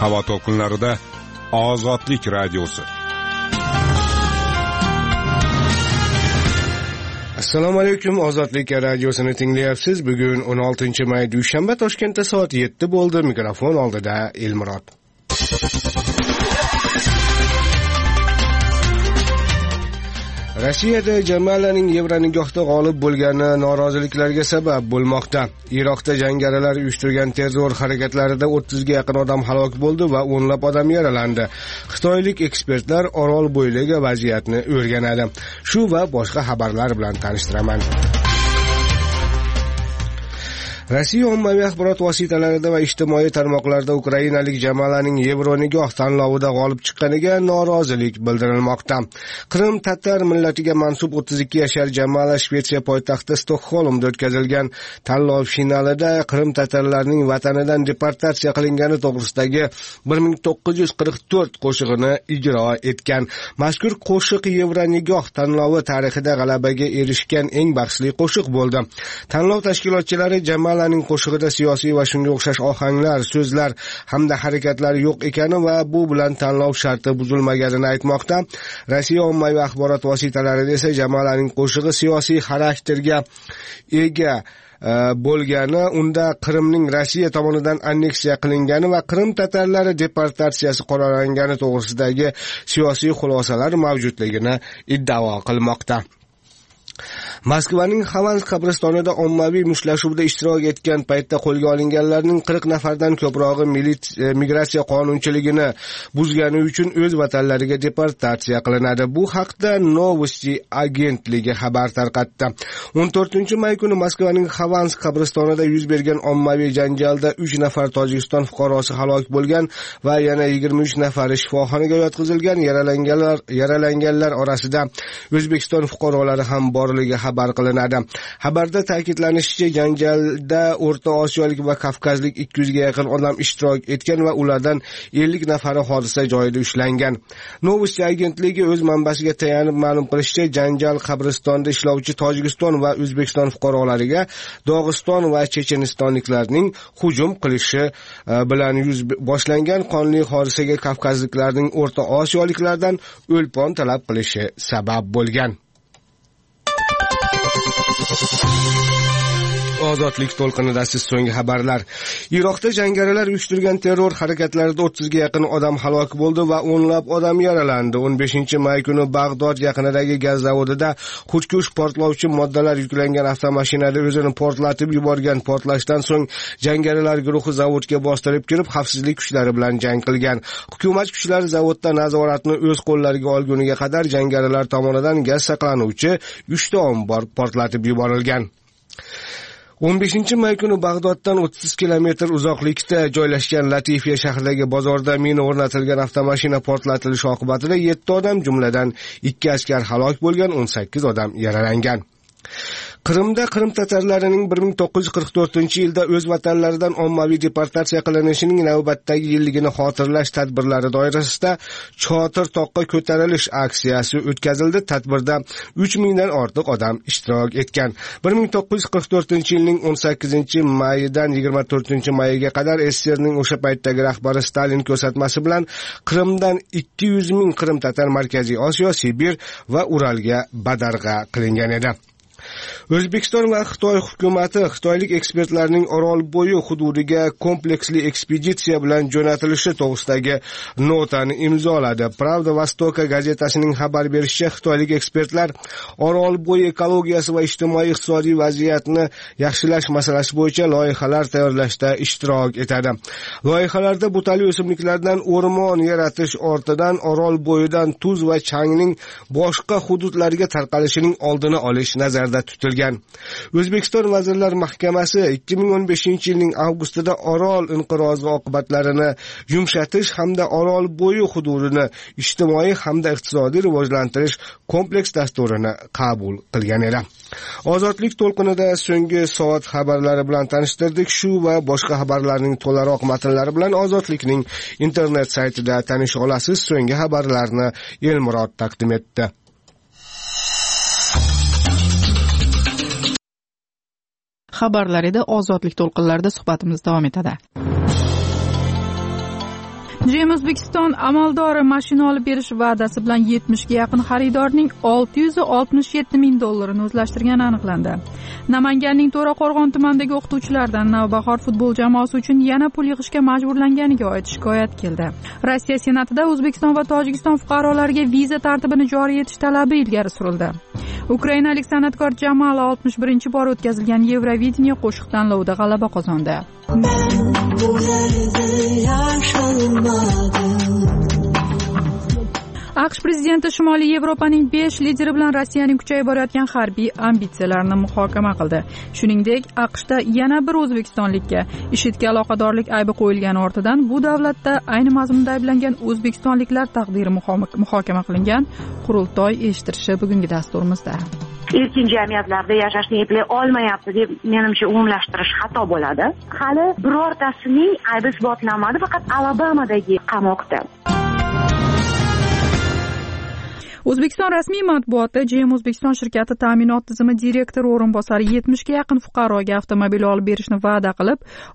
Havo to'lqinlarida Ozodlik radiosi. Assalomu alaykum, Ozodlik radiosini tinglayapsiz. Bugun 16-may dushanba, Toshkentda soat 7 bo'ldi. Mikrofon oldida Elmurod. Rossiyada Jamalaning Yevronigohda g'olib bo'lgani noroziliklarga sabab bo'lmoqda. Iroqda jangarilar uyushtirgan terror harakatlarida 30 ga yaqin odam halok bo'ldi va o'nlab odam yaralandi. Xitoylik ekspertlar Orol bo'yidagi vaziyatni o'rganadi. Shu va boshqa xabarlar bilan tanishtiraman. Rossiya ommaviy axborot vositalarida va ijtimoiy tarmoqlarda Ukrainalik Jamalaning Yevronigoh tanlovida g'olib chiqqaniga norozilik bildirilmoqda. Qrim tatar millatiga mansub 32 yashar Jamala Shvetsiya poytaxti Stokgolmda o'tkazilgan tanlov finalida Qrim tatarlarining vatanidan deportatsiya qilingani to'g'risidagi 1944 qo'shig'ini ijro etgan. Mazkur qo'shiq Yevronigoh tanlovi tarixida g'alabaga erishgan eng bahsli qo'shiq bo'ldi. Tanlov tashkilotchilari Jamala qo'shig'ida siyosiy va shunga o'xshash ohanglar, so'zlar hamda harakatlar yo'q ekani va bu bilan tanlov sharti buzilmaganini aytmoqda. Rossiya ommaviy axborot vositalarida esa Jamalaning qo'shig'i siyosiy xarakterga ega bo'lgani, unda Qrimning Rossiya tomonidan anneksiya qilingani va Qrim tatarlari deportatsiyasi qoralangani to'g'risidagi siyosiy xulosalar mavjudligini iddao qilmoqda. Moskvaning Xavansk qabristonida ommaviy mushtlashuvda ishtirok etgan paytda qo'lga olinganlarning 40 nafardan ko'prog'i migratsiya qonunchiligini buzgani uchun o'z vatanlariga deportatsiya qilinadi. Bu haqda Novosti agentligi xabar tarqatdi. 14-may kuni Moskvaning Xavansk qabristonida yuz bergan ommaviy janjalda 3 nafar Tojikiston fuqarosi halok bo'lgan va yana 23 nafari shifoxonaga yotqizilgan. Yaralanganlar orasida O'zbekiston fuqarolari ham borligi xabar qilinadi. Xabarda ta'kidlanishicha, janjalda O'rta Osiyolik va Kavkazlik 200 ga yaqin odam ishtirok etgan va ulardan 50 nafari hodisa joyida ushlangan. Novosti agentligi o'z manbasiga tayanib ma'lum qilishicha, janjal qabristonda ishlovchi Tojikiston va O'zbekiston fuqarolariga Dog'iston va Chechenistonliklarning hujum qilishi bilan boshlangan. Qonli hodisaga Kavkazliklarning O'rta Osiyoliklardan o'lpon talab qilishi sabab bo'lgan. Ozodlik to'lqinida siz so'nggi xabarlar. Iroqda jangarilar uyushtirgan terror harakatlarida 30 ga yaqin odam halok bo'ldi va o'nlab odam yaralandi. 15-may kuni Bag'dod yaqinidagi gaz zavodida xudkush portlovchi moddalar yuklangan avtomashinada o'zini portlatib yuborgan. Portlashdan so'ng jangarilar guruhi zavodga bostirib kirib, xavfsizlik kuchlari bilan jang qilgan. Hukumat kuchlari zavodda nazoratni o'z qo'llariga olguniga qadar jangarilar tomonidan gaz saqlanuvchi 3 ta ombor portlatib yuborilgan. 15-may kuni Bag'doddan 30 kilometr uzoqlikda joylashgan Latifiya shahridagi bozorda mina o'rnatilgan avtomashina portlatilishi oqibatida 7 odam, jumladan 2 askar halok bo'lgan, 18 odam yaralangan. Qrimda Qrim tatarlarining 1944-yilda o'z vatanlaridan ommaviy deportatsiya qilinishining navbatdagi yilligini xotirlash tadbirlari doirasida Chotir toqqa ko'tarilish aksiyasi o'tkazildi. Tadbirda 3000 dan ortiq odam ishtirok etgan. 1944-yilning 18-mayidan 24-mayiga qadar SSRning o'sha paytdagi rahbari Stalin ko'rsatmasi bilan Qrimdan 200 ming Qrim tatar Markaziy Osiyo, Sibir va Uralga badarg'a qilingan edi. O'zbekiston va Xitoy hukumati xitoylik ekspertlarning Orol bo'yi hududiga kompleksli ekspeditsiya bilan jo'natilishi to'g'risidagi notani imzoladi. Pravda Vostoka gazetasining xabar berishicha, xitoylik ekspertlar Orol bo'yi ekologiyasi va ijtimoiy-iqtisodiy vaziyatni yaxshilash masalasi bo'yicha loyihalar tayyorlashda ishtirok etadi. Loyihalarda butali o'simliklardan o'rmon yaratish ortidan Orol bo'yidan tuz va changning boshqa hududlarga tarqalishining oldini olish nazarda tutilgan. O'zbekiston Vazirlar Mahkamasi 2015-yilning avgustida Orol inqirozi oqibatlarini yumshatish hamda Orol bo'yi hududini ijtimoiy hamda iqtisodiy rivojlantirish kompleks dasturini qabul qilgan edi. Ozodlik to'lqinida so'nggi soat xabarlari bilan tanishtirdik. Shu va boshqa xabarlarning to'laroq matnlari bilan Ozodlikning internet saytida tanisha olasiz. So'nggi xabarlarni Elmurod taqdim etdi. Xabarlar edi. Ozodlik to'lqinlarida suhbatimiz davom etadi. GM O'zbekiston amaldori mashina olib berish va'dasi bilan 70 ga yaqin xaridorning $667 ming o'zlashtirgani aniqlandi. Namanganning To'raqo'rg'on tumanidagi o'qituvchilardan Navbahor futbol jamoasi uchun yana pul yig'ishga majburlanganiga oid shikoyat keldi. Rossiya Senatida O'zbekiston va Tojikiston fuqarolariga viza tartibini joriy etish talabi ilgari surildi. Ukrainalik san'atkor Jamala 61-bor o'tkazilgan Yevrovideniya qo'shiq tanlovida g'alaba qozondi. AQSh prezidenti Shimoliy Yevropaning 5 lideri bilan Rossiyaning kuchayib borayotgan harbiy ambitsiyalarini muhokama qildi. Shuningdek, AQShda yana bir o'zbekistonlikka IShIDga aloqadorlik aybi qo'yilgani ortidan bu davlatda ayni mazmunda ayblangan o'zbekistonliklar taqdiri muhokama qilingan qurultoy eshittirishi bugungi dasturimizda. Erkin jamiyatlarda yashashni eplay olmayapti deb menimcha umumlashtirish xato bo'ladi. Hali birortasining aybi isbotlanmadi, faqat Alabamadagi qamoqda. O'zbekiston rasmiy matbuoti GM O'zbekiston shirkati ta'minot tizimi direktori o'rinbosari 70 ga yaqin fuqaroga avtomobil olib berishni va'da qilib,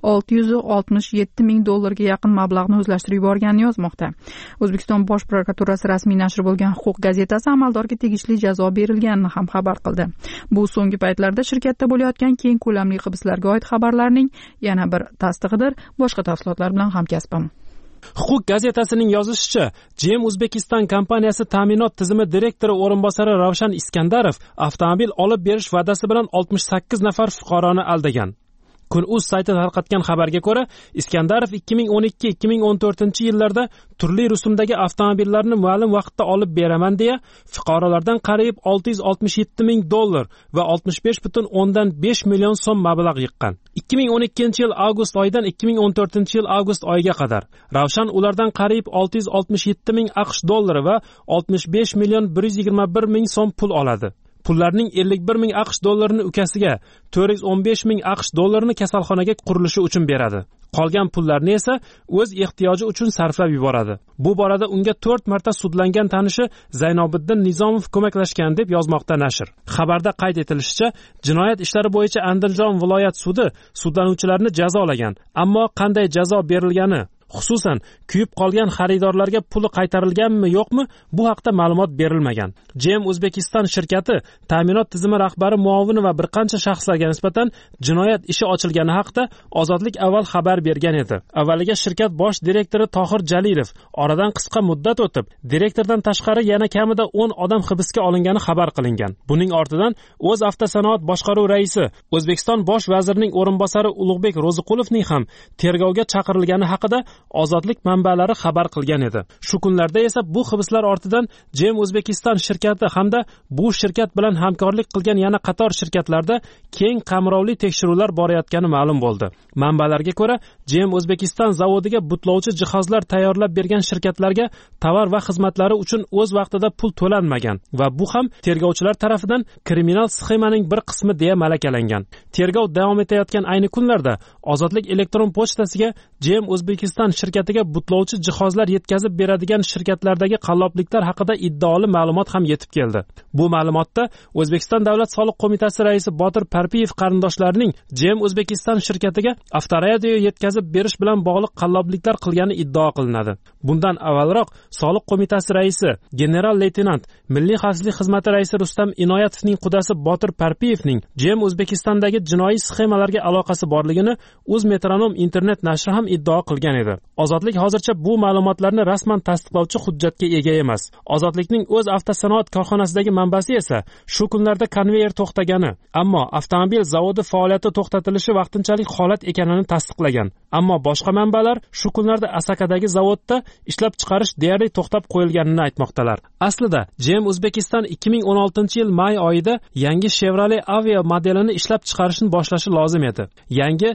$667 ming ga yaqin mablag'ni o'zlashtirib yuborganini yozmoqda. O'zbekiston bosh prokuraturasi rasmiy nashri bo'lgan Huquq gazetasi amaldorga tegishli jazo berilganini ham xabar qildi. Bu so'nggi paytlarda shirkatda bo'layotgan keng ko'lamli hibslarga oid xabarlarning yana bir tasdig'idir. Boshqa tafsilotlar bilan hamkasbim Huquq gazetasining yozishicha, GM O'zbekiston kompaniyasi ta'minot tizimi direktori o'rinbosari Ravshan Iskandarov avtomobil olib berish va'dasi bilan 68 nafar fuqaroni aldagan. Kun.uz sayti tarqatgan xabarga ko'ra, Iskandarov 2012-2014-yillarda turli rusumdagi avtomobillarni ma'lum vaqtda olib beraman deya fuqarolardan qariyb $667 ming va 65,5 million so'm mablag' yiqqan. 2012-yil avgust oyidan 2014-yil avgust oyiga qadar Ravshan ulardan qariyb $667 ming AQSh va 65 million 121 ming so'm pul oladi. Pullarning 51 ming AQSh dollarini ukasiga, 415 ming AQSh dollarini kasalxonaga qurilishi uchun beradi. Qolgan pullarni esa o'z ehtiyoji uchun sarflab yuboradi. Bu borada unga 4 marta sudlangan tanishi Zaynobiddin Nizomov ko'maklashgan deb yozmoqda nashr. Xabarda qayd etilishicha, jinoyat ishlari bo'yicha Andijon viloyat sudi sudlanuvchilarni jazolagan, ammo qanday jazo berilgani, xususan kuyib qolgan xaridorlarga puli qaytarilganmi yo'qmi, bu haqda ma'lumot berilmagan. GM O'zbekiston shirkati ta'minot tizimi rahbari muovini va bir qancha shaxslarga nisbatan jinoyat ishi ochilgani haqida Ozodlik avval xabar bergan edi. Avvaliga shirkat bosh direktori Tohir Jalilov oradan qisqa muddat o'tib, direktordan tashqari yana kamida 10 odam hibsga olingani xabar qilingan. Buning ortidan o'z avtosanoat boshqaruv raisi, O'zbekiston bosh vazirining o'rinbosari Ulug'bek Ro'ziqulovning ham tergovga chaqirilgani haqida Ozodlik manbalari xabar qilgan edi. Shu kunlarda esa bu hibslar ortidan GM O'zbekiston shirkati hamda bu shirkat bilan hamkorlik qilgan yana qator shirkatlarda keng qamrovli tekshiruvlar borayotgani ma'lum bo'ldi. Manbalarga ko'ra, GM O'zbekiston zavodiga butlovchi jihozlar tayyorlab bergan shirkatlarga tovar va xizmatlari uchun o'z vaqtida pul to'lanmagan va bu ham tergovchilar tomonidan kriminal sxemaning bir qismi deya malakalangan. Tergov davom etayotgan ayni kunlarda Ozodlik elektron pochtasiga GM O'zbekiston shirkatiga butlovchi jihozlar yetkazib beradigan shirkatlardagi qallobliklar haqida iddaoli ma'lumot ham yetib keldi. Bu ma'lumotda O'zbekiston Davlat soliq qo'mitasi raisi Botir Parpiyev qarindoshlarining GM O'zbekiston shirkatiga avtoradio yetkazib berish bilan bog'liq qallobliklar qilgani iddao qilinadi. Bundan avvalroq soliq qo'mitasi raisi general-leytenant Milliy xavfsizlik xizmati raisi Rustam Inoyatovning qudasi Botir Parpiyevning GM O'zbekistondagi jinoiy sxemalarga aloqasi borligini O'zmetronom internet nashri ham iddao qilgan edi. Ozodlik hozircha bu ma'lumotlarni rasman tasdiqlovchi hujjatga ega emas. Ozodlikning o'z avtosanoat korxonasidagi manbasi esa shu kunlarda konveyer to'xtagani, ammo avtomobil zavodi faoliyati to'xtatilishi vaqtinchalik holat ekanini tasdiqlagan. Ammo boshqa manbalar shu kunlarda Asakadagi zavodda ishlab chiqarish deyarli to'xtab qo'yilganini aytmoqdalar. Aslida GM O'zbekiston 2016-yil may oyida yangi Chevrolet Aveo modelini ishlab chiqarishni boshlashi lozim edi. Yangi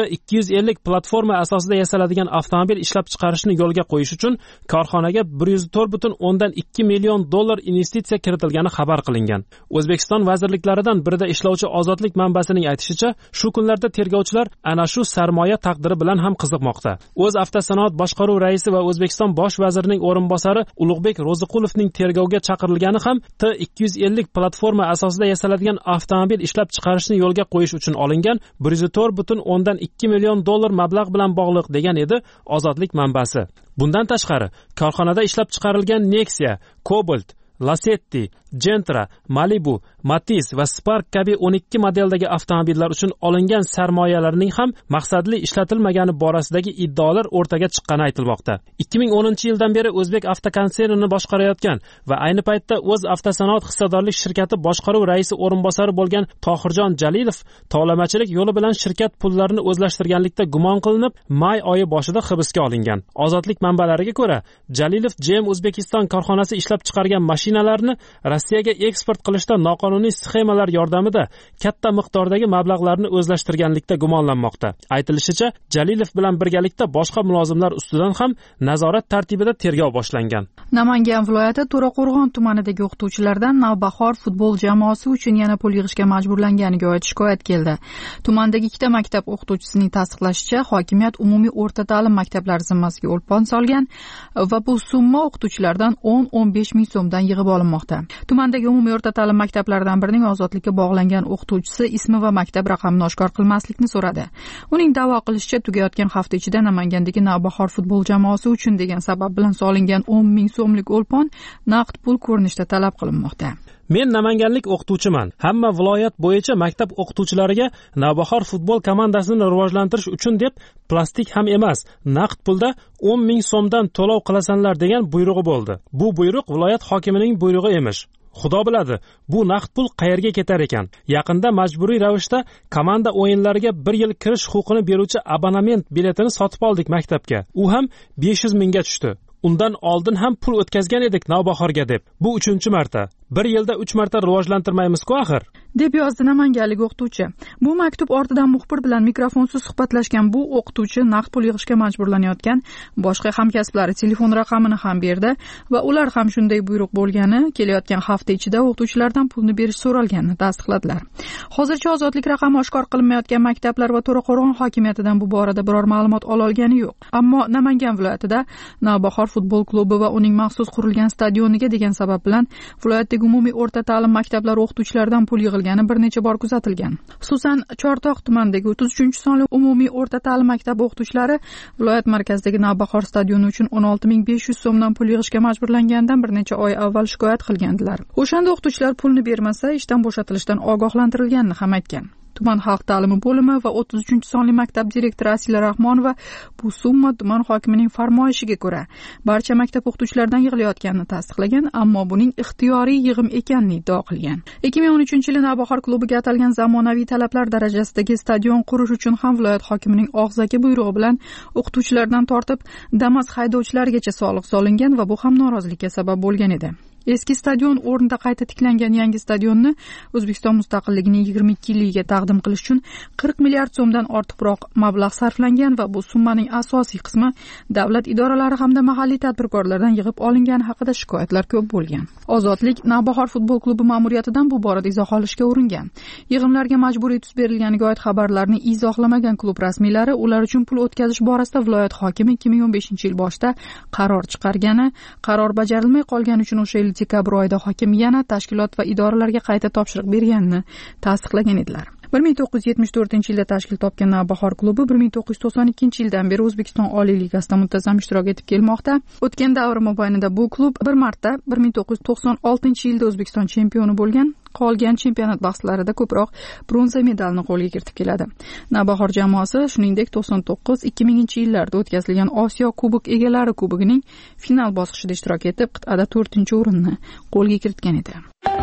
T250 platforma asosida yasaladigan avtomobil ishlab chiqarishni yo'lga qo'yish uchun korxonaga $104,2 million investitsiya kiritilgani xabar qilingan. O'zbekiston vazirliklaridan birida ishlovchi Ozodlik manbasining aytishicha, shu kunlarda tergovchilar ana shu sarmoya taqdiri bilan ham qiziqmoqda. O'z avtosanoat boshqaruv raisi va O'zbekiston bosh vazirining o'rinbosari Ulug'bek Ro'ziqulovning tergovga chaqirilgani ham T250 platforma asosida yasaladigan avtomobil ishlab chiqarishni yo'lga qo'yish uchun olingan $104,2 million mablag' bilan bog'liq degan edi ozodlik manbasi. Bundan tashqari, korxonada ishlab chiqarilgan Nexia, Cobalt, Lacetti, Gentra, Malibu, Matiz va Spark kabi 12 modeldagi avtomobillar uchun olingan sarmoyalarning ham maqsadli ishlatilmagani borasidagi iddaolar o'rtaga chiqqani aytilmoqda. 2010-yildan beri O'zbek avtokonsernini boshqarayotgan va ayni paytda o'z avtosanoat hissadorlik shirkati boshqaruv raisi o'rinbosari bo'lgan Tohirjon Jalilov tovlamachilik yo'li bilan shirkat pullarini o'zlashtirganlikda gumon qilinib, may oyi boshida hibsga olingan. Ozodlik manbalariga ko'ra, Jalilov GM O'zbekiston korxonasi ishlab chiqargan mashinalarni Rossiyaga eksport qilishda noqonuniy sxemalar yordamida katta miqdordagi mablag'larni o'zlashtirganlikda gumonlanmoqda. Aytilishicha, Jalilov bilan birgalikda boshqa mulozimlar ustidan ham nazorat tartibida tergov boshlangan. Namangan viloyati To'raqo'rg'on tumanidagi o'qituvchilardan Navbahor futbol jamoasi uchun yana pul yig'ishga majburlanganiga oid shikoyat keldi. Tumandagi ikkita maktab o'qituvchisining tasdiqlashicha, hokimiyat umumiy o'rta ta'lim maktablari zimmasiga o'lpon solgan va bu summa o'qituvchilardan 10-15 ming so'mdan yig'ib olinmoqda. Tumandagi umumiy o'rta ta'lim maktablaridan birining ozodlikka bog'langan o'qituvchisi ismi va maktab raqamini oshkor qilmaslikni so'radi. Uning da'vo qilishicha, tugayotgan hafta ichida Namangandagi Navbahor futbol jamoasi uchun degan sabab bilan solingan 10 ming so'mlik o'lpon naqd pul ko'rinishda talab qilinmoqda. Men namanganlik o'qituvchiman. Hamma viloyat bo'yicha maktab o'qituvchilariga Navbahor futbol komandasini rivojlantirish uchun deb plastik ham emas, naqd pulda 10 ming so'mdan to'lov qilasanlar degan buyrug'i bo'ldi. Bu buyruq viloyat hokimining buyrug'i emish. Xudo biladi, bu naqd pul qayerga ketar ekan. Yaqinda majburiy ravishda komanda o'yinlariga 1 yil kirish huquqini beruvchi abonement biletini sotib oldik maktabga. U ham 500 mingga tushdi. Undan oldin ham pul o'tkazgan edik Navbahorga deb. Bu 3-marta. 1 yilda 3 marta rivojlantirmaymiz-ku axir, deb yozdi namanganlik o'qituvchi. Bu maktub ortidan muxbir bilan mikrofonsiz suhbatlashgan bu o'qituvchi naqd pul yig'ishga majburlanayotgan boshqa hamkasblari telefon raqamini ham berdi va ular ham shunday buyruq bo'lgani, kelayotgan hafta ichida o'qituvchilardan pulni berish so'ralganini tasdiqladilar. Hozircha ozodlik raqami oshkor qilinmayotgan maktablar va To'raqo'rg'on hokimiyatidan bu borada biror ma'lumot ola olgani yo'q. Ammo Namangan viloyatida Navbahor futbol klubi va uning maxsus qurilgan stadioniga degan sabab bilan viloyatdagi umumiy o'rta ta'lim maktablari o'qituvchilaridan pul yig'ilgani bir necha bor kuzatilgan. Xususan, Chortoq tumanidagi 33-sonli umumiy o'rta ta'lim maktabi o'qituvchilari viloyat markazidagi Navbahor stadioni uchun 16.500 so'mdan pul yig'ishga majburlanganidan bir necha oy avval shikoyat qilgandilar. O'shanda o'qituvchilar pulni bermasa, ishdan bo'shatilishdan ogohlantirilganini ham aytgan. Tuman xalq ta'limi bo'limi va 33-sonli maktab direktori Asila Rahmonova bu summa tuman hokimining farmoyishiga ko'ra barcha maktab o'qituvchilaridan yig'ilayotganini tasdiqlagan, ammo buning ixtiyoriy yig'im ekanini iddao qilgan. 2013-yili Navbahor klubiga atalgan zamonaviy talablar darajasidagi stadion qurish uchun ham viloyat hokimining og'zaki buyrug'i bilan o'qituvchilardan tortib Damas haydovchilarigacha soliq solingan va bu ham norozilikka sabab bo'lgan edi. Eski stadion o'rnida qayta tiklangan yangi stadionni O'zbekiston mustaqilligining 22-yiliga taqdim qilish uchun 40 milliard so'mdan ortiqroq mablag' sarflangan va bu summaning asosiy qismi davlat idoralari hamda mahalliy tadbirkorlardan yig'ib olingani haqida shikoyatlar ko'p bo'lgan. Ozodlik Navbahor futbol klubi ma'muriyatidan bu borada izoh olishga uringan. Yig'imlarga majburiy tus berilganiga oid xabarlarni izohlamagan klub rasmiylari ular uchun pul o'tkazish borasida viloyat hokimi 2015-yil boshida qaror chiqargani, qaror bajarilmay qolgani uchun o'sha dekabr oyida hokim yana tashkilot va idoralarga qayta topshiriq berganini tasdiqlagan edilar. 1974-yilda tashkil topgan Navbahor klubi 1992-yildan beri O'zbekiston Oliy Ligasida muntazam ishtirok etib kelmoqda. O'tgan davr mobaynida bu klub bir marta 1996-yilda O'zbekiston chempioni bo'lgan, qolgan chempionat bahslarida ko'proq bronza medalni qo'lga kiritib keladi. Navbahor jamoasi shuningdek 99-2000-yillarda o'tkazilgan Osiyo Kubok egalari kubogining final bosqichida ishtirok etib, qit'ada 4-o'rinni qo'lga kiritgan edi.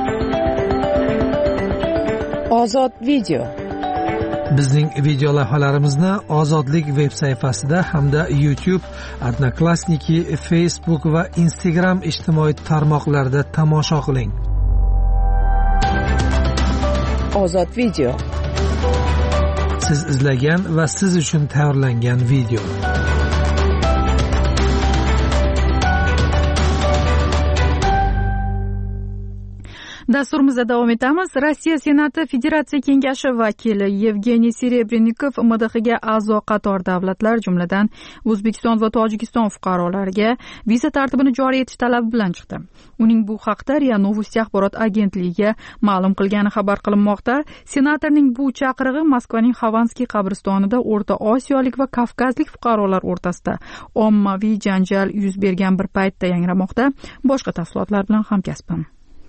Ozod video. Bizning video lavhalarimizni Ozodlik veb sayfasida hamda YouTube, Odnoklassniki, Facebook va Instagram ijtimoiy tarmoqlarida tomosha qiling. Ozod video. Siz izlagan va siz uchun tayyorlangan video. Dasturimizda davom etamiz. Rossiya Senati Federatsiya Kengashi vakili Yevgeniy Serebrennikov MDHga a'zo qator davlatlar, jumladan O'zbekiston va Tojikiston fuqarolariga viza tartibini joriy etish talabi bilan chiqdi. Uning bu haqda RIA Novosti axborot agentligiga ma'lum qilgani xabar qilinmoqda. Senatorning bu chaqirig'i Moskvaning Xovanskiy qabristonida O'rta Osiyolik va Kavkazlik fuqarolar o'rtasida ommaviy janjal yuz bergan bir paytda yangramoqda. Boshqa tafsilotlar bilan hamkasbim.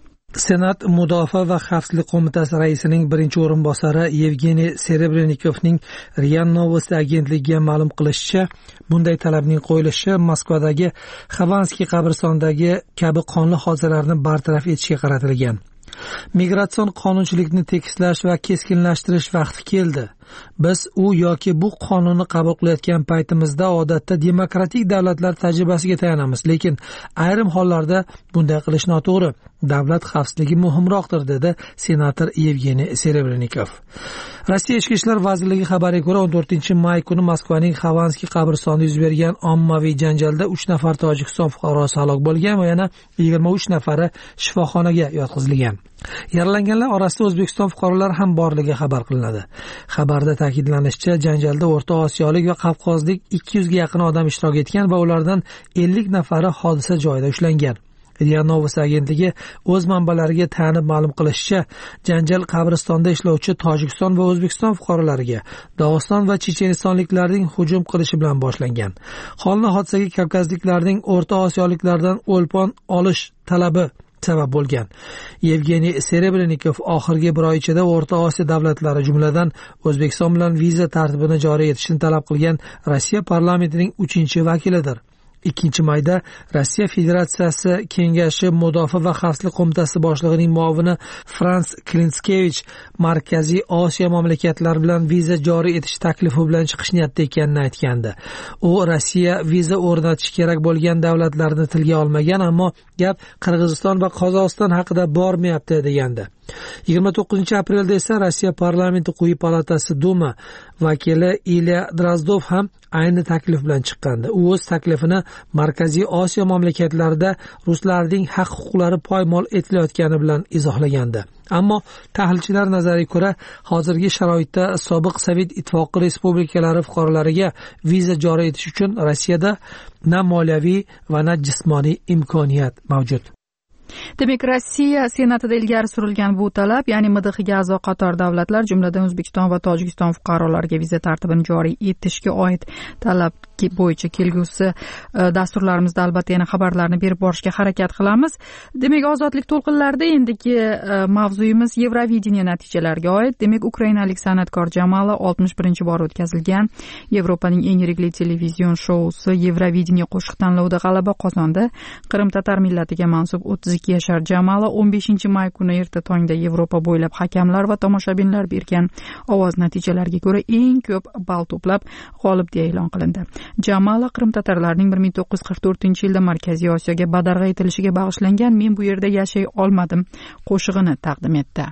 Senat Mudofaa va xavfsizlik qo'mitasi raisining birinchi o'rinbosari Yevgeniy Serebrennikovning RIA Novosti agentligiga ma'lum qilishicha, bunday talabning qo'yilishi Moskvadagi Xovanskiy qabristonidagi kabi qonli hodisalarni bartaraf etishga qaratilgan. Migratsion qonunchilikni tekislash va keskinlashtirish vaqti keldi. Biz u yoki bu qonunni qabul qilayotgan paytimizda odatda demokratik davlatlar tajribasiga tayanamiz, lekin ayrim hollarda bunday qilish noto'g'ri. Davlat xavfsizligi muhimroqdir, dedi senator Yevgeniy Serebrennikov. Rossiya Ichki ishlar vazirligi xabariga ko'ra, 14-may kuni Moskvaning Xovanskiy qabristonida yuz bergan ommaviy janjalda 3 nafar Tojikiston fuqarosi halok bo'lgan va yana 23 nafari shifoxonaga yotqizilgan. Yaralanganlar orasida O'zbekiston fuqarolari ham borligi xabar qilinadi. Xabarda ta'kidlanishicha, janjalda O'rta Osiyolik va Qafqozlik 200 ga yaqin odam ishtirok etgan va ulardan 50 nafari hodisa joyida ushlangan. RIA Novosti agentligi o'z manbalariga tayanib ma'lum qilishicha, janjal qabristonda ishlovchi Tojikiston va O'zbekiston fuqarolariga Dog'iston va Chechenistonliklarning hujum qilishi bilan boshlangan. Qonli hodisaga Kavkazliklarning O'rta Osiyoliklardan o'lpon olish talabi sabab bo'lgan. Yevgeniy Serebrennikov oxirgi bir oy ichida O'rta Osiyo davlatlari, jumladan O'zbekiston bilan viza tartibini joriy etishni talab qilgan Rossiya parlamentining 3-vakilidir. 2-mayda Rossiya Federatsiyasi Kengashi Mudofaa va xavfsizlik qo'mitasi boshlig'ining muovini Frans Klinskevich Markaziy Osiyo mamlakatlari bilan viza joriy etish taklifi bilan chiqish niyatida ekanini aytgandi. U Rossiya viza o'rnatish kerak bo'lgan davlatlarni tilga olmagan, ammo gap Qirg'iziston va Qozog'iston haqida bormayapti degandi. 29-aprelda esa Rossiya parlamenti quyi palatasi Duma vakili Ilya Drozdov ham ayni taklif bilan chiqqandi. U o'z taklifini Markaziy Osiyo mamlakatlarida ruslarning haq-huquqlari poymol etilayotgani bilan izohlagandi. Ammo tahlilchilar nazariga ko'ra, hozirgi sharoitda sobiq Sovet ittifoqi respublikalari fuqarolariga viza joriy etish uchun Rossiyada na moliyaviy va na jismoniy imkoniyat mavjud. Demak, Rossiya Senatida ilgari surilgan bu talab, ya'ni MDHga a'zo qator davlatlar, jumladan O'zbekiston va Tojikiston fuqarolariga viza tartibini joriy etishga oid talab bo'yicha kelgusi dasturlarimizda albatta yana xabarlarni berib borishga harakat qilamiz. Demak, ozodlik to'lqinlarida endigi mavzuyimiz Yevrovideniya natijalariga oid. Demak, ukrainalik san'atkor Jamala 61-bor o'tkazilgan Yevropaning eng yirik televizion shousi Yevrovideniya qo'shiq tanlovida g'alaba qozondi. Qrim-tatar millatiga mansub 32 yashar Jamala 15-may kuni erta tongda Yevropa bo'ylab hakamlar va tomoshabinlar bergan ovoz natijalariga ko'ra eng ko'p ball to'plab g'olib deya e'lon qilindi. Jamala qrim-tatarlarning 1944-yilda Markaziy Osiyoga badarg'a etilishiga bag'ishlangan "Men bu yerda yashay olmadim" qo'shig'ini taqdim etdi.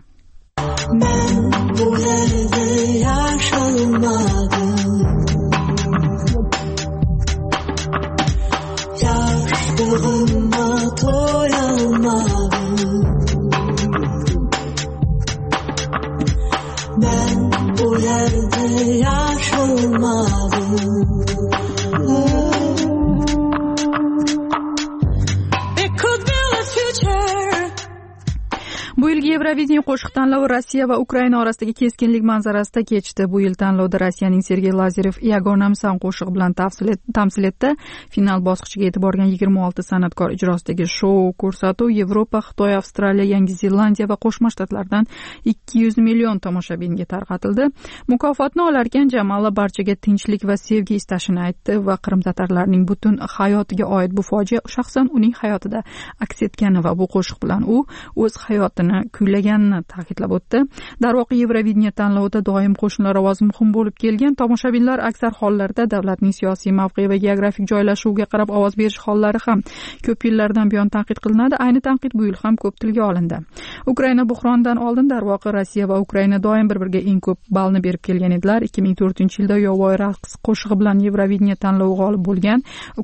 Bu yilgi Yevrovideniya qo'shiq tanlovi Rossiya va Ukraina orasidagi keskinlik manzarasida kechdi. Bu yil tanlovda Rossiyaning Sergey Lazarev Igor Namsan qo'shig'i bilan tamsil etdi. Final bosqichiga yetib borgan 26 san'atkor ijrosidagi shou ko'rsatuv Yevropa, Xitoy, Avstraliya, Yangi Zelandiya va Qo'shma Shtatlardan 200 million tomoshabinga tarqatildi. Mukofotni olarkan Jamala barchaga tinchlik va sevgi istashini aytdi va qrim-tatarlarning butun hayotiga oid bu fojia shaxsan uning hayotida aks etgani va bu qo'shiq bilan u o'z hayotini kuylaganini ta'kidlab o'tdi. Darvoqe Yevrovideniya tanlovida doim qo'shnilar ovozi muhim bo'lib kelgan. Tomoshabinlar aksar hollarda davlatning siyosiy mavqe va geografik joylashuviga qarab ovoz berish hollari ham ko'p yillardan buyon tanqid qilinadi. Ayni tanqid bu yil ham ko'p tilga olindi. Ukraina buhronidan oldin darvoqe Rossiya va Ukraina doim bir-biriga eng ko'p ballni berib kelgan edilar. 2004-yilda yovvoyi raqs qo'shig'i bilan Yevrovideniya tanlovi g'olib bo'lgan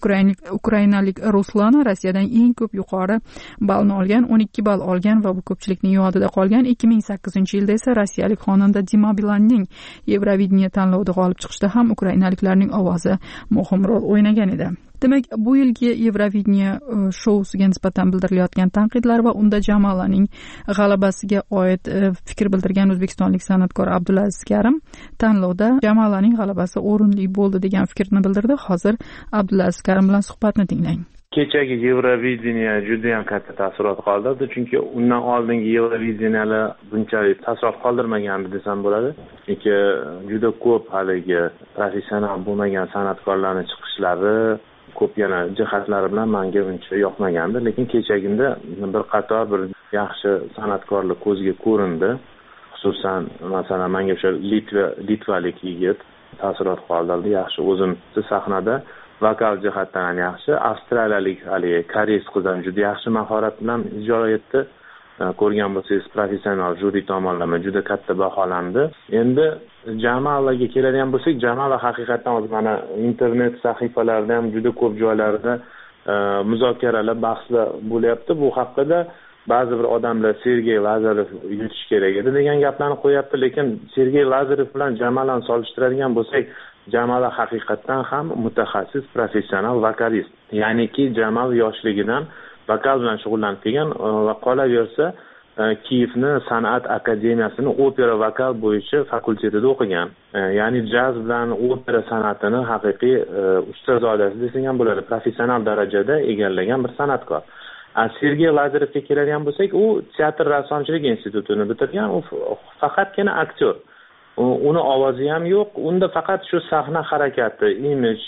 ukrainalik Ruslana Rossiyadan eng ko'p yuqori ballni olgan, 12 ball olgan va bu ko'pchilikning yodida qolgan. 2008-yilda esa rossiyalik xonanda Dima Bilanning Yevrovideniya tanlovida g'olib chiqishda ham ukrainaliklarning ovozi muhim rol o'ynagan edi. Demak, bu yilgi Yevrovideniya shousiga nisbatan bildirilayotgan tanqidlar va unda Jamalaning g'alabasiga oid fikr bildirgan o'zbekistonlik san'atkor Abdulaziz Karim tanlovda Jamalaning g'alabasi o'rinli bo'ldi degan fikrni bildirdi. Hozir Abdulaziz Karim bilan suhbatni tinglang. Kechagi Yevrovideniya juda ham katta taassurot qoldirdi, chunki undan oldingi Yevrovideniyalar bunchalik taassurot qoldirmagandi desam bo'ladi. Chunki juda ko'p haligi professional bo'lmagan san'atkorlarning chiqishlari ko'p yana jihatlari bilan menga uncha yoqmagandi, lekin kechagida bir qator bir yaxshi san'atkorlar ko'zga ko'rindi. Xususan, masalan, menga o'sha litvalik yigit taassurot qoldirdi. Yaxshi, o'zim sahnada vokal jihatdan yaxshi, avstraliyalik haligi koreys qiz ham juda yaxshi mahorat bilan ijro etdi. Ko'rgan bo'lsangiz, professional juri tomonidan juda katta baholandi. Endi Jamalaga keladigan bo'lsak, Jamala haqiqatan mana internet sahifalarida ham juda ko'p joylarda muzokaralar, bahslar bo'lyapti. Bu haqida ba'zi bir odamlar Sergey Lazarev yutish kerak edi degan gaplarni qo'yapti, lekin Sergey Lazarev bilan Jamalani solishtiradigan bo'lsak, Jamala haqiqatan ham mutaxassis, professional vokalist. Ya'niki Jamal yoshligidan vokal bilan shug'ullanib kelgan va qolaversa Kiyevni san'at akademiyasini opera vokal bo'yicha fakultetida o'qigan. Ya'ni jaz bilan opera san'atini haqiqiy ustazodasi desak ham bo'ladi, professional darajada egallagan bir san'atkor. Sergey Lazarevga keladigan bo'lsak, u teatr rassomchilik institutini bitirgan, u faqatgina aktyor. Uni ovozi ham yo'q, unda faqat shu sahna harakati, imij,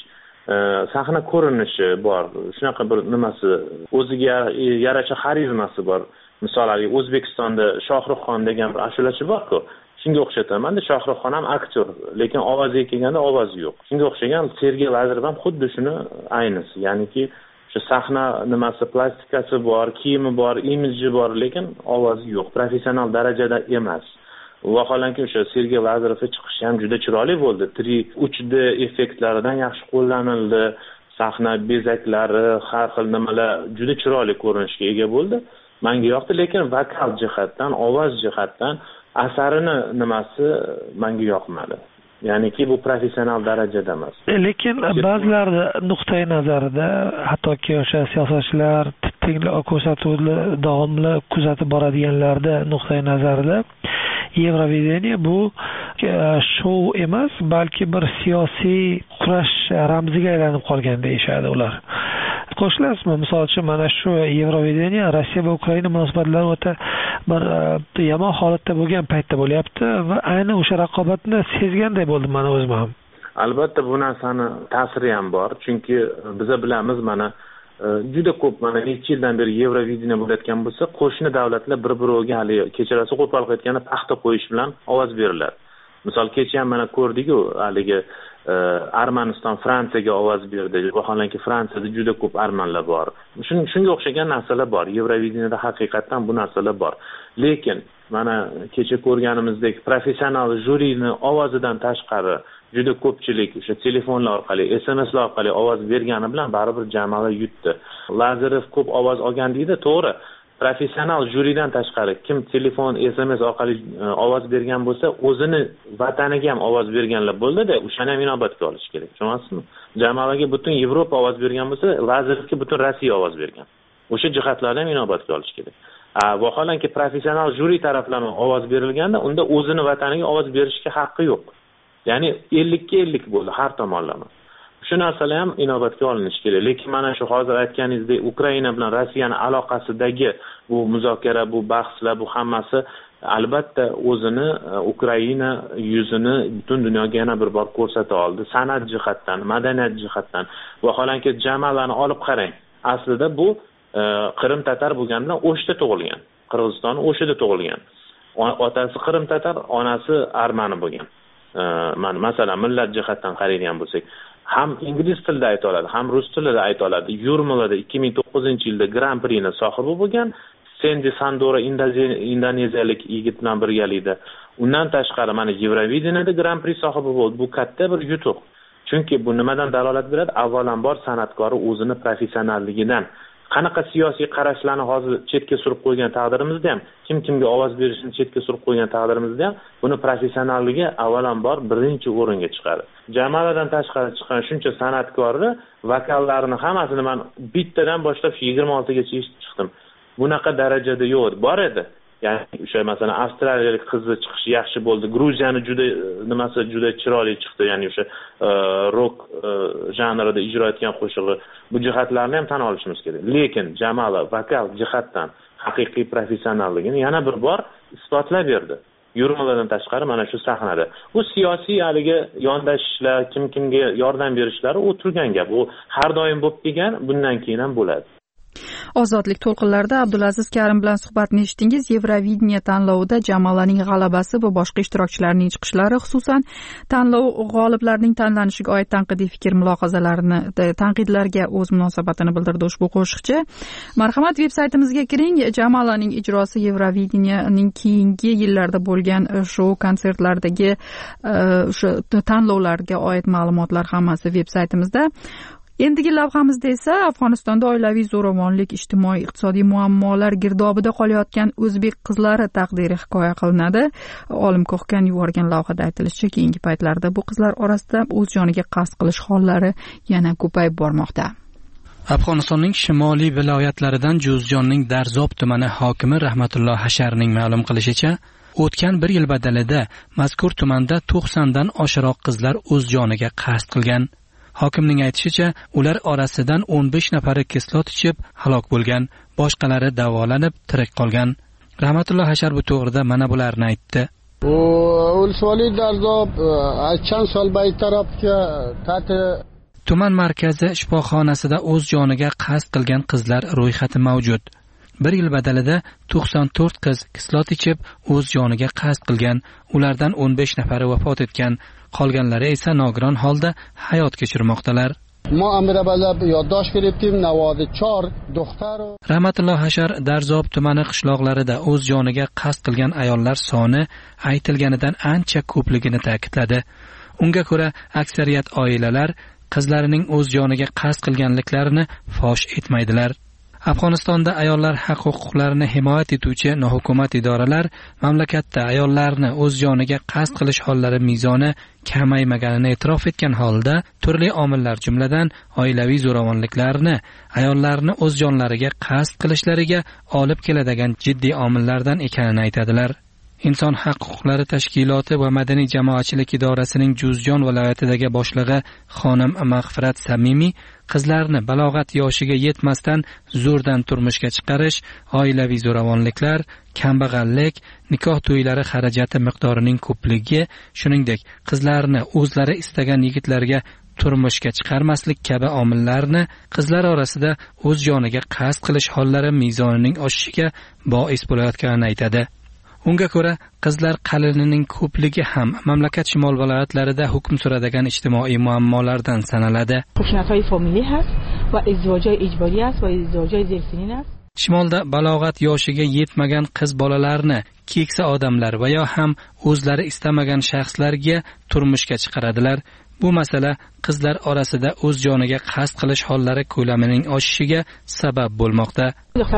sahna ko'rinishi bor. Shunaqa bir nimasi, o'ziga yarasha xarizmasi bor. Misol, O'zbekistonda Shohruxxon degan bir ashulachi bor-ku. Shunga o'xshataman-da, Shohruxxon ham aktyor, lekin ovoziga kelganda ovozi yo'q. Shunga o'xshagan Sergey Lazarev ham xuddi shuni aynisi. Ya'niki shu sahna nimasi, plastikasi bor, kiyimi bor, imiji bor, lekin ovozi yo'q. Professional darajada emas. Vaholanki o'sha Sergey Lazarevga chiqishi ham juda chiroyli bo'ldi. 3D effektlaridan yaxshi qo'llanildi. Sahna bezaklari, har xil nimalar juda chiroyli ko'rinishga ega bo'ldi. Menga yoqdi, lekin vokal jihatdan, ovoz jihatdan asarini nimasi menga yoqmadi. Ya'niki bu professional darajada emas. Lekin ba'zilarda nuqtai nazarida, hattoki o'sha siyosatchilar ko'rsatuvni davomli kuzatib boradiganlarda nuqtai nazarida Yevrovideniya bu shou emas, balki bir siyosiy kurash ramziga aylanib qolgan deyishadi ular. Qo'shilasizmi? Misol uchun mana shu Yevrovideniya Rossiya va Ukraina munosabatlari o'ta bir yomon holatda bo'lgan paytda bo'lyapti va ayni o'sha raqobatni sezganday bo'ldim mana o'zim ham. Albatta bu narsani ta'siri ham bor, chunki biz bilamiz mana juda ko'p mana necha yildan beri Yevrovideniya bo'layotgan bo'lsa, qo'shni davlatlar bir-biriga hali kecharasi qo'pol qaytganda paxta qo'yish bilan ovoz beriladi. Misol kecha ham mana ko'rdik-ku, haligi Armaniston Fransiyaga ovoz berdi. Vaholanki Fransiyada juda ko'p armanlar bor. Shunga o'xshagan narsalar bor. Yevrovideniyada haqiqatan bu narsalar bor. Lekin mana kecha ko'rganimizdek professional juriyni ovozidan tashqari juda ko'pchilik o'sha telefonlar orqali, SMSlar orqali ovoz bergani bilan baribir Jamala yutdi. Lazarev ko'p ovoz olgan deydi, to'g'ri. Professional juridan tashqari kim telefon, SMS orqali ovoz bergan bo'lsa, o'zini vataniga ham ovoz berganlar bo'ldi-da, o'shani ham inobatga olish kerak. Tushunasizmi? Jamalaga butun Yevropa ovoz bergan bo'lsa, Lazarevga butun Rossiya ovoz bergan. O'sha jihatlarni ham inobatga olish kerak. Vaholanki professional juri taraflama ovoz berilganda, unda o'zini vataniga ovoz berishga haqqi yo'q. Ya'ni 50-50 bo'ldi har tomonlama. Shu narsalar ham inobatga olinishi kerak. Lekin mana shu hozir aytganingizdek Ukraina bilan Rossiyaning aloqasidagi bu muzokara, bu bahslar, bu hammasi albatta o'zini Ukraina yuzini butun dunyoga yana bir bor ko'rsata oldi. San'at jihatdan, madaniyat jihatdan. Vaholanki Jamalani olib qarang. Aslida bu Qrim tatar bo'lganidan O'shda tug'ilgan. Qirg'iziston O'shida tug'ilgan. Otasi Qrim tatar, onasi armani bo'lgan. Masalan, millat jihatdan qaraydigan bo'lsak, ham ingliz tilida ayta oladi, ham rus tilida ayta oladi. Yurmalada 2009-yilda Grand Prixni sohibi bo'lgan. Sendi Sandora indoneziyalik yigit bilan birgalikda. Undan tashqari mana Yevrovideniyada Grand Prix sohibi bo'ldi. Bu katta bir yutuq. Chunki bu nimadan dalolat beradi? Avvalambor san'atkori o'zini professionalligidan. Qanaqa siyosiy qarashlarni hozir chetga surib qo'ygan taqdirimizda ham, kimga ovoz berishni chetga surib qo'ygan taqdirimizda ham, buni professionalligi avvalambor birinchi o'ringa chiqadi. Jamaladan tashqari chiqqan shuncha san'atkorni vokallarini hammasini men bittadan boshlab 26 gacha eshitib chiqdim. Bunaqa darajada yo'q, bor edi. Ya'ni o'sha masalan avstraliyalik qizni chiqishi yaxshi bo'ldi. Gruziyani juda chiroyli chiqdi. Ya'ni o'sha rock janrida ijro etgan qo'shig'i. Bu jihatlarni ham tan olishimiz kerak. Lekin Jamala vokal jihatdan haqiqiy professionalligini yana bir bor isbotlab berdi. Yurmalardan tashqari mana shu sahnada. U siyosiy haligi yondashishlar, kimga yordam berishlari u turgan gap. U har doim bo'lib kelgan, bundan keyin ham bo'ladi. Ozodlik to'lqinlarida Abdulaziz Karim bilan suhbatni eshitdingiz. Yevrovideniya tanlovida Jamalaning g'alabasi va boshqa ishtirokchilarning chiqishlari, xususan tanlov g'oliblarining tanlanishiga oid tanqidiy fikr mulohazalarini, tanqidlarga o'z munosabatini bildirdi ushbu qo'shiqchi. Marhamat, veb-saytimizga kiring. Jamalaning ijrosi Yevrovideniyaning keyingi yillarda bo'lgan shou konsertlardagi o'sha tanlovlarga oid ma'lumotlar hammasi veb-saytimizda. Endigi lavhamizda esa Afg'onistonda oilaviy zo'ravonlik, ijtimoiy-iqtisodiy muammolar girdobida qolayotgan o'zbek qizlari taqdiri hikoya qilinadi. Olim Ko'hkan yuborgan lavhada aytilishicha, keyingi paytlarda bu qizlar orasida o'z joniga qasd qilish hollari yana ko'payib bormoqda. Afg'onistonning shimoliy viloyatlaridan Juzjonning Darzob tumani hokimi Rahmatullo Hasharning ma'lum qilishicha, o'tgan bir yil badalida mazkur tumanda 90 dan oshiqroq qizlar o'z joniga qasd qilgan. Hokimning aytishicha, ular orasidan 15 nafari kislot ichib halok bo'lgan, boshqalari davolanib tirik qolgan. Rahmatullo Hashar bu to'g'rida mana bularni aytdi. Tuman markazi shifoxonasida o'z joniga qasd qilgan qizlar ro'yxati mavjud. Bir yil badalida 94 qiz kislot ichib o'z joniga qasd qilgan, ulardan 15 nafari vafot etgan. Qolganlari esa nogiron holda hayot kechirmoqdalar. Rahmatullo Hashar Darzob tumani qishloqlarida o'z joniga qasd qilgan ayollar soni aytilganidan ancha ko'pligini ta'kidladi. Unga ko'ra, aksariyat oilalar qizlarining o'z joniga qasd qilganliklarini fosh etmaydilar. Afg'onistonda ayollar haq-huquqlarini himoya etuvchi nohukumat idoralar mamlakatda ayollarni o'z joniga qasd qilish hollari mezoni kamaymaganini e'tirof etgan holda, turli omillar jumladan oilaviy zo'ravonliklarni ayollarni o'z jonlariga qasd qilishlariga olib keladigan jiddiy omillardan ekanini aytadilar. Inson haq-huquqlari tashkiloti va madaniy jamoatchilik idorasining Juzjon viloyatidagi boshlig'i xonim Mag'firat Samimiy qizlarni balog'at yoshiga yetmasdan zo'rdan turmushga chiqarish, oilaviy zo'ravonliklar, kambag'allik, nikoh to'ylari xarajati miqdorining ko'pligi, shuningdek qizlarni o'zlari istagan yigitlarga turmushga chiqarmaslik kabi omillarni qizlar orasida o'z joniga qasd qilish hollari mezonining oshishiga bois bo'layotganini aytadi. Unga ko'ra, qizlar qalinining ko'pligi ham mamlakat shimol viloyatlarida hukm suradigan ijtimoiy muammolardan sanaladi. Shimolda balog'at yoshiga yetmagan qiz bolalarni keksa odamlar va yo ham o'zlari istamagan shaxslarga turmushga chiqaradilar. Bu masala qizlar orasida o'z joniga qasd qilish hollari ko'lamining oshishiga sabab bo'lmoqda.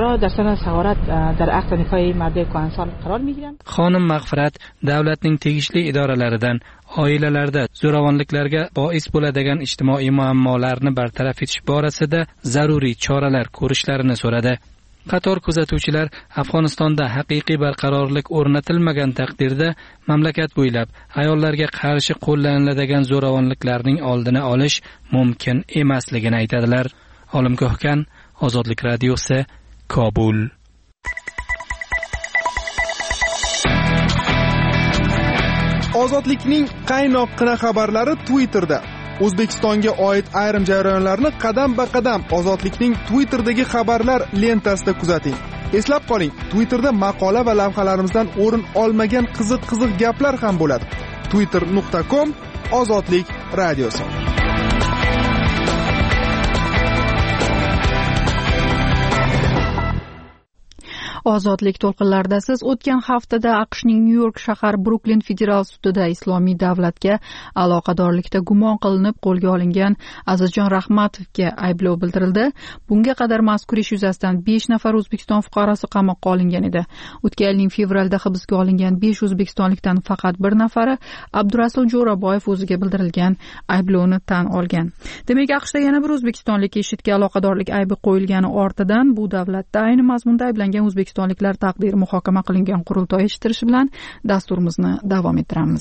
Xonim Mag'firat davlatning tegishli idoralaridan oilalarda zo'ravonliklarga bois bo'ladigan ijtimoiy muammolarni bartaraf etish borasida zaruriy choralar ko'rishlarini so'radi. Qator kuzatuvchilar Afg'onistonda haqiqiy barqarorlik o'rnatilmagan taqdirda mamlakat bo'ylab ayollarga qarshi qo'llaniladigan zo'ravonliklarning oldini olish mumkin emasligini aytadilar. Olim Ko'hkan, Ozodlik radiosi, Kobul. Ozodlikning qaynoqqina xabarlari Twitterda. O'zbekistonga oid ayrim jarayonlarni qadam-ba-qadam Ozodlikning Twitter'dagi xabarlar lentasida kuzating. Eslab qoling, Twitterda maqola va lavhalarimizdan o'rin olmagan qiziq gaplar ham bo'ladi. twitter.com/ozodlik radiosi. ozodlik to'lqinlarida siz o'tgan haftada AQShning Nyu-York shahar Bruklin federal sudida islomiy davlatga aloqadorlikda gumon qilinib qo'lga olingan Azizjon Rahmatovga ayblov bildirildi. Bunga qadar mazkur ish yuzasidan 5 nafar O'zbekiston fuqarosi qamoqqa olingan edi. O'tgan yilning fevralda hibsga olingan 5 o'zbekistonlikdan faqat bir nafari Abdurasul Jo'raboyev o'ziga bildirilgan ayblovni tan olgan. Demak, AQShda yana bir o'zbekistonlik IShIDga aloqadorlik aybi qo'yilgani ortidan bu davlatda ayni mazmunda ayblangan o'zbekistonliklar taqdiri muhokama qilingan qurultoy eshitirishi bilan dasturimizni davom ettiramiz.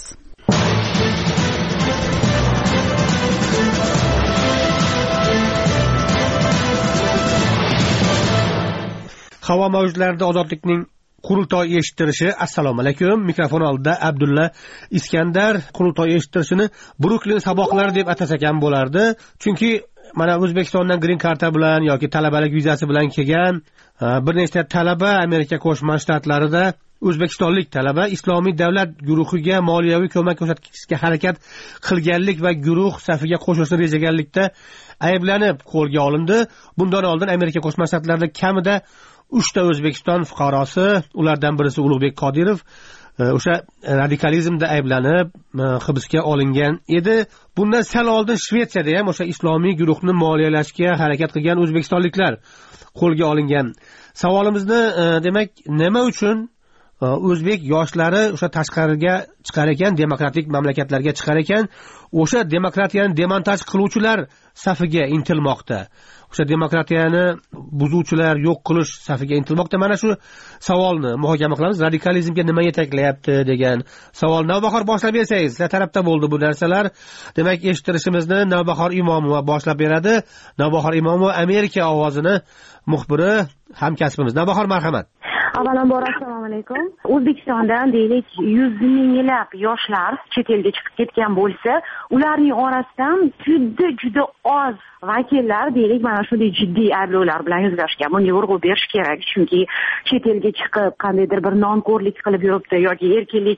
Havo mavjlarida ozodlikning qurultoy eshittirishi. Assalomu alaykum. Mikrofon oldida Abdulla Iskandar. Qurultoy eshittirishini Bruklin saboqlari deb atasak ham bo'lardi. Chunki mana O'zbekistondan green karta bilan yoki talabalik vizasi bilan kelgan bir nechta talaba Amerika Qo'shma Shtatlarida o'zbekistonlik talaba islomiy davlat guruhiga moliyaviy ko'mak ko'rsatishga harakat qilganlik va guruh safiga qo'shilishni rejaganlikda ayblanib qo'lga olindi. Bundan oldin Amerika Qo'shma Shtatlarida kamida 3 ta O'zbekiston fuqarosi, ulardan birisi Ulug'bek Qodirov, o'sha radikalizmda ayblanib hibsga olingan edi. Bundan sal oldin Shvetsiyada ham o'sha islomiy guruhni moliyalashga harakat qilgan o'zbekistonliklar qo'lga olingan. Savolimizni demak, nima uchun o'zbek yoshlari o'sha tashqariga chiqar ekan, demokratik mamlakatlarga chiqar ekan, o'sha demokratiyani demontaj qiluvchilar safiga intilmoqda. O'sha demokratiyani buzuvchilar, yo'q qilish safiga intilmoqda. Mana shu savolni muhokama qilamiz. Radikalizmga nima yetaklayapti degan savol. Navbahor boshlab bersangiz, sizlar tarafda bo'ldi bu narsalar. Demak, eshittirishimizni Navbahor Imomova boshlab beradi. Navbahor Imomova Amerika ovozini muxbiri, hamkasbimiz. Navbahor, marhamat. Avvalambor assalomu alaykum. O'zbekistondan deylik 100 minglab yoshlar chet elga chiqib ketgan bo'lsa, ularning orasidan juda oz vakillar deylik mana shunday jiddiy ayblovlar bilan yuzlashgan. Bunga urg'u berish kerak, chunki chet elga chiqib qandaydir bir nonko'rlik qilib yuribdi yoki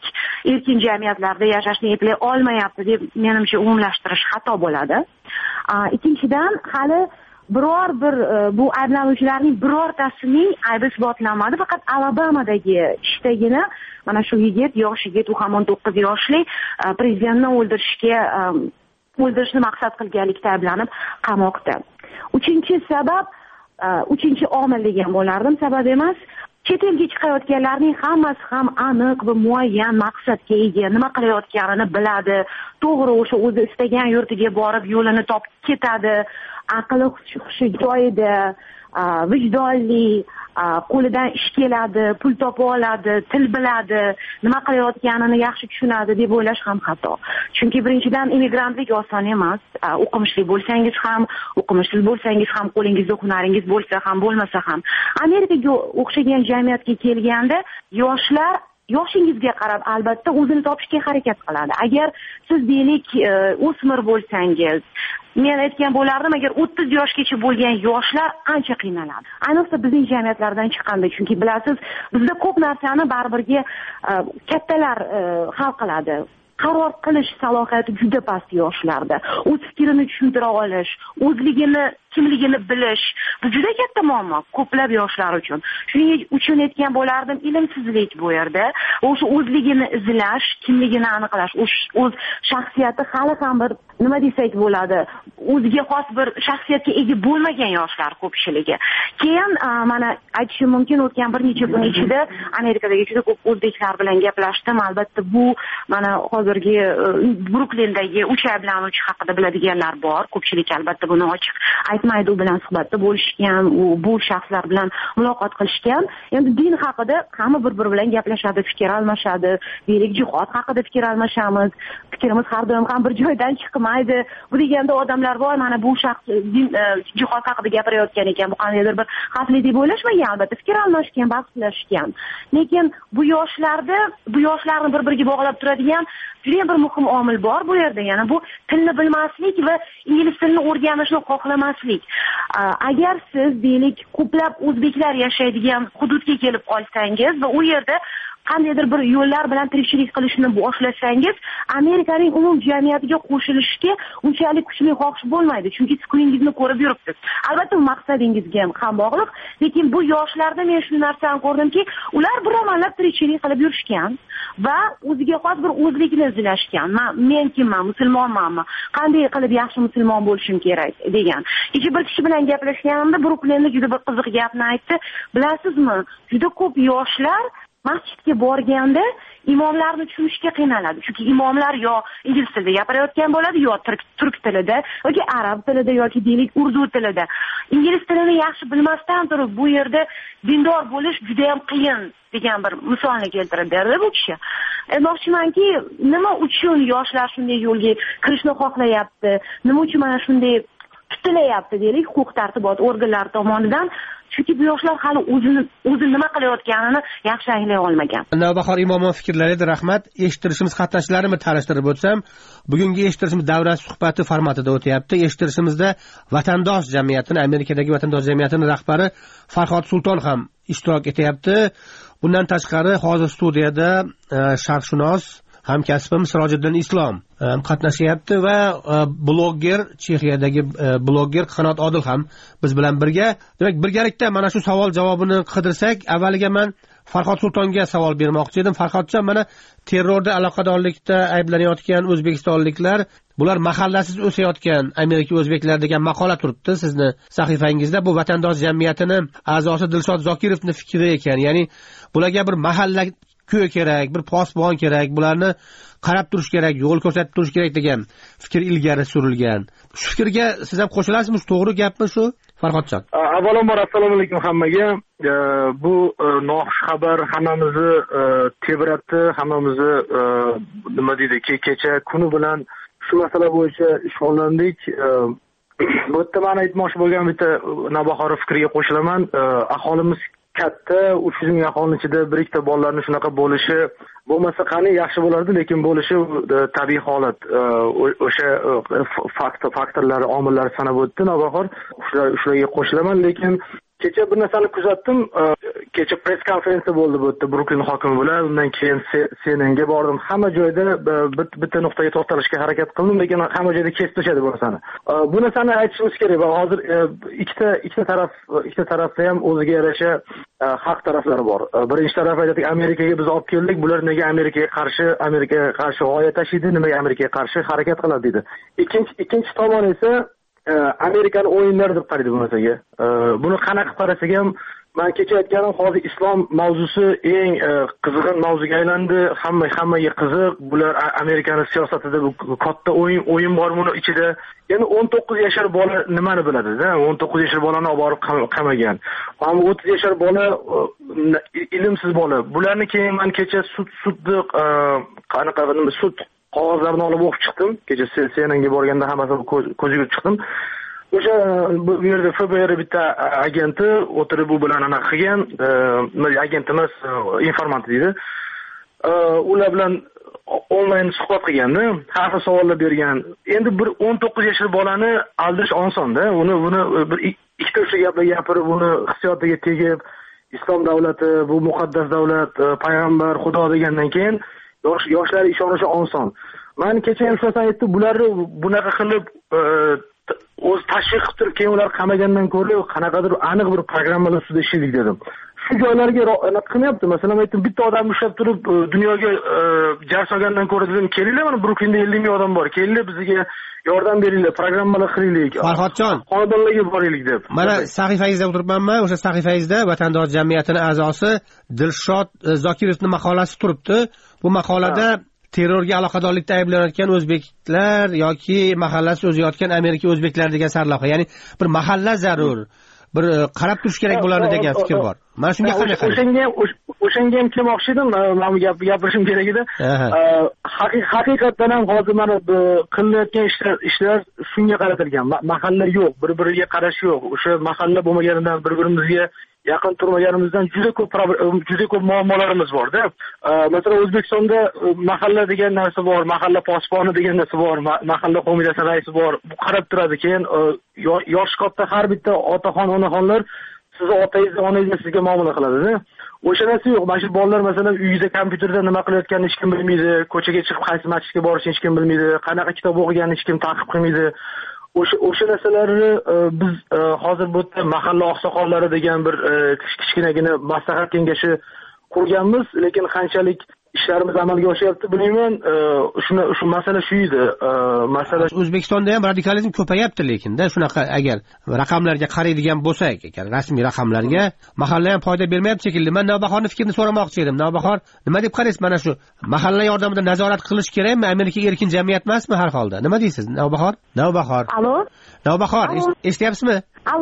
erkin jamiyatlarda yashashni eplay olmayapti deb menimcha umumlashtirish xato bo'ladi. Ikkinchidan, hali biror bir bu ayblanuvchilarning birortasining aybi isbotlanmadi. Faqat Alabamadagi ishdagina mana shu yosh yigit, u ham 19 yoshli prezidentni o'ldirishni maqsad qilganlikda ayblanib qamoqda. Uchinchi omil degan bo'lardim, sabab emas. Chet elga chiqayotganlarning hammasi ham aniq va muayyan maqsadga ega, nima qilayotganini biladi. To'g'ri, o'sha o'zi istagan yurtiga borib yo'lini topib ketadi. Aqli hushi joyida, vijdonli, qo'lidan ish keladi, pul topa oladi, til biladi, nima qilayotganini yaxshi tushunadi deb o'ylash ham xato. Chunki birinchidan immigrantlik oson emas. O'qimishli bo'lsangiz ham, o'qimishsiz bo'lsangiz ham, qo'lingizda hunaringiz bo'lsa ham, bo'lmasa ham. Amerikaga o'xshagan jamiyatga kelganda yoshlar yoshingizga qarab albatta o'zini topishga harakat qiladi. Agar siz deylik o'smir bo'lsangiz, men aytgan bo'lardim, agar 30 yoshgacha bo'lgan yoshlar ancha qiynaladi. Ayniqsa bizning jamiyatlardan chiqqanda, chunki bilasiz, bizda ko'p narsani baribirga kattalar hal qiladi. Qaror qilish salohiyati juda past yoshlarda. O'z fikrini tushuntira olish, o'zligini, kimligini bilish, bu juda katta muammo ko'plab yoshlar uchun. Shuning uchun aytgan bo'lardim, ilmsizlik bu yerda. O'sha o'zligini izlash, kimligini aniqlash, o'z shaxsiyati hali ham bir nima desak bo'ladi, o'ziga xos bir shaxsiyatga ega bo'lmagan yoshlar ko'pchiligi. Keyin mana aytishim mumkin, o'tgan bir necha kun ichida Amerikadagi juda ko'p o'zbeklar bilan gaplashdim. Albatta bu mana hozirgi Bruklindagi 3 ayblanuvchi haqida biladiganlar bor. Ko'pchilik albatta buni ochiq aytmaydi, u bilan suhbatda bo'lishgan, bu shaxslar bilan muloqot qilishgan. Endi din haqida hamma bir-biri bilan gaplashadi, fikr almashadi. Deylik, jihod haqida fikr almashamiz. Fikrimiz har doim ham bir joydan chiqmaydi. Bu deganda odamlar bor, mana bu shaxs jihod haqida gapirayotgan ekan, bu qandaydir bir xavfli deb o'ylashmagan, albatta fikr almashgan, bahslashgan. Lekin bu yoshlarni bir-biriga bog'lab turadigan juda bir muhim omil bor bu yerda. Ya'ni bu tilni bilmaslik va ingliz tilini o'rganishni xohlamaslik. Agar siz deylik ko'plab o'zbeklar yashaydigan hududga kelib qolsangiz va u yerda qandaydir bir yo'llar bilan tirikchilik qilishni boshlasangiz, Amerikaning umum jamiyatiga qo'shilishga unchalik kuchli xohish bo'lmaydi, chunki skuyingizni ko'rib yuribsiz. Albatta maqsadingizga ham bog'liq, lekin bu yoshlarda men shu narsani ko'rdimki, ular bir amalab tirikchilik qilib yurishgan va o'ziga xos bir o'zlikni izlashgan. Men kimman, musulmonmanmi? Qanday qilib yaxshi musulmon bo'lishim kerak degan. Kecha bir kishi bilan gaplashganimda Bruklinda juda bir qiziq gapni aytdi. Bilasizmi, juda ko'p yoshlar masjidga borganda imomlarni tushunishga qiynaladi. Chunki imomlar yo ingliz tilida gapirayotgan bo'ladi, yo turk tilida, yoki arab tilida, yoki deylik urdu tilida. Ingliz tilini yaxshi bilmasdan turib bu yerda dindor bo'lish juda ham qiyin degan bir misolni keltirib berdi bu kishi. Aytmoqchimanki, nima uchun yoshlar shunday yo'lga kirishni xohlayapti? Nima uchun mana shunday tutilayapti deylik huquq-tartibot organlari tomonidan? Chunki bu yoshlar hali o'zi nima qilayotganini yaxshi anglay olmagan. Navbahor Imomov fikrlari edi, rahmat. Eshittirishimiz qatnashchilarini tanishtirib o'tsam, bugungi eshittirishimiz davra suhbati formatida o'tyapti. Eshittirishimizda vatandosh jamiyatini, Amerikadagi vatandosh jamiyatini rahbari Farhod Sulton ham ishtirok etyapti. Bundan tashqari hozir studiyada sharqshunos hamkasbim Sirojiddin Islom qatnashyapti va blogger, Chexiyadagi blogger Qanot Odil ham biz bilan birga. Demak, birgalikda mana shu savol javobini qidirsak, avvaliga men Farhod Sultonga savol bermoqchi edim. Farhodjon, mana terrorda aloqadorlikda ayblanayotgan o'zbekistonliklar, bular mahallasiz o'sayotgan Amerika o'zbeklar degan maqola turibdi sizni sahifangizda. Bu vatandosh jamiyatini a'zosi Dilshod Zokirovning fikri ekan. Ya'ni bularga bir mahalla ko'y kerak, bir posbon kerak, bularni qarab turish kerak, yo'l ko'rsatib turish kerak degan fikr ilgari surilgan. Shu fikrga siz ham qo'shilasizmi? To'g'ri gapmi shu, Farhodjon? Avvalambor assalomu alaykum hammaga. Bu noxush xabar hammamizni tebratdi, hammamizni nima deydi, kecha kuni bilan shu masala bo'yicha shug'ullandik. Bu yerda men aytmoqchi bo'lgan bitta Navbahor fikriga qo'shilaman. Aholimiz katta, 300 ming aholining ichida bir ikkita bolalarning shunaqa bo'lishi bo'lmasa qani yaxshi bo'lardi, lekin bo'lishi tabiiy holat. O'sha faktorlar, omillar sanab o'tdi Navbahor. Shularga qo'shilaman, lekin kecha bir narsani kuzatdim. Kecha press konferensiya bo'ldi bu yerda Bruklin hokimi bilan. Undan keyin CNNga bordim. Hamma joyda bitta nuqtaga to'xtalishga harakat qildim, lekin hamma joyda kesib tashladi bu narsani. Bu narsani aytishimiz kerak va hozir ikkita tarafda ham o'ziga yarasha haq taraflari bor. Birinchi taraf aytadi, Amerikaga biz olib keldik, bular nega Amerikaga qarshi g'oya tashiydi, nimaga Amerikaga qarshi harakat qiladi dedi. Ikkinchi tomon esa Amerikani o'yinlari deb qaraydi bu narsaga. Buni qanaqa qarasak ham, men kecha aytganim, hozir islom mavzusi eng qizg'in mavzuga aylandi. Hammaga qiziq. Bular Amerikaning siyosatida bu katta o'yin bor buni ichida. Endi 19 yoshar bola nimani biladi-da? 19 yoshar bolani olib borib qamagan. Ammo 30 yoshar bola ilmsiz bola. Bularni keyin men kecha sudni sud qog'ozlarini olib o'qib chiqdim. Kecha CNNga borganda hammasini ko'ziga chiqdim. O'sha bu yerda FBR bitta agenti o'tirib bu bilan anaqa qilgan, agent emas, informant deydi. Ular bilan onlayn suhbat qilganda, har xil savollar bergan. Endi bir 19 yoshli bolani aldash osonda. Uni bir ikkita o'sha gaplar gapirib, uni hissiyotiga tegib, islom davlati, bu muqaddas davlat, payg'ambar, Xudo degandan keyin yoshlar ishonishi oson. Men kecha ham shuni aytdim, bularni bunaqa qilib o'z tashviq qilib turib, keyin ular qamagandan ko'ra qanaqadir aniq bir programmalar ustida ishlaydik dedim. Shu joylarga qilmayapti. Masalan, aytdim, bitta odam ushlab turib dunyoga jar solgandan ko'ra dedim, kelinglar, mana Bruklinda 50 ming odam bor. Kelinglar, bizga yordam beringlar, programmalar qilaylik. Farhodjon, xonadonlarga boraylik deb. Mana sahifangizda o'tiribmanmi? O'sha sahifangizda vatandosh jamiyatining a'zosi Dilshod Zokirovning maqolasi turibdi. Bu maqolada terrorga aloqadorlikda ayblanayotgan o'zbeklar yoki mahallasi o'zayotgan Amerika o'zbeklar degan sarlavha. Ya'ni bir mahalla zarur, bir qarab turish kerak bularni degan fikr bor. mana shunga qanday qaraysiz? O'shanga ham kelmoqchi edim, men gapirishim kerak edi. Haqiqatan ham hozir mana qilinayotgan ishlar shunga qaratilgan. Mahalla yo'q, bir-biriga qarash yo'q. O'sha mahalla bo'lmaganidan, bir-birimizga yaqin turmaganimizdan juda ko'p muammolarimiz bor-da. Masalan, O'zbekistonda mahalla degan narsa bor, mahalla posboni degan narsa bor, mahalla qo'mitasi raisi bor. Bu qarab turadi. Keyin yosh katta har bitta otaxon, onaxonlar sizni otangiz, onangiz sizga muomala qiladi-da. O'sha narsa yo'q. Mana shu bolalar masalan uyida kompyuterda nima qilayotganini hech kim bilmaydi, ko'chaga chiqib qaysi masjidga borishini hech kim bilmaydi, qanaqa kitob o'qiganini hech kim ta'qib qilmaydi. O'sha narsalarni biz hozir bu yerda mahalla oqsoqollari degan bir kichkinagina maslahat kengashi qurganmiz, lekin qanchalik ishlarimiz amalga oshyapti bilmayman. Shu masala shu edi. Masala O'zbekistonda ham radikalizm ko'payapti, lekinde shunaqa agar raqamlarga qaraydigan bo'lsak, rasmiy raqamlarga mahalla ham foyda bermayapti shekilli. Men Navbahorning fikrini so'ramoqchi edim. Navbahor, nima deb qaraysiz mana shu mahalla yordamida nazorat qilish kerakmi? Amerika erkin jamiyat emasmi har holda? Nima deysiz, Navbahor? Allo? Navbahor, eshityapsizmi?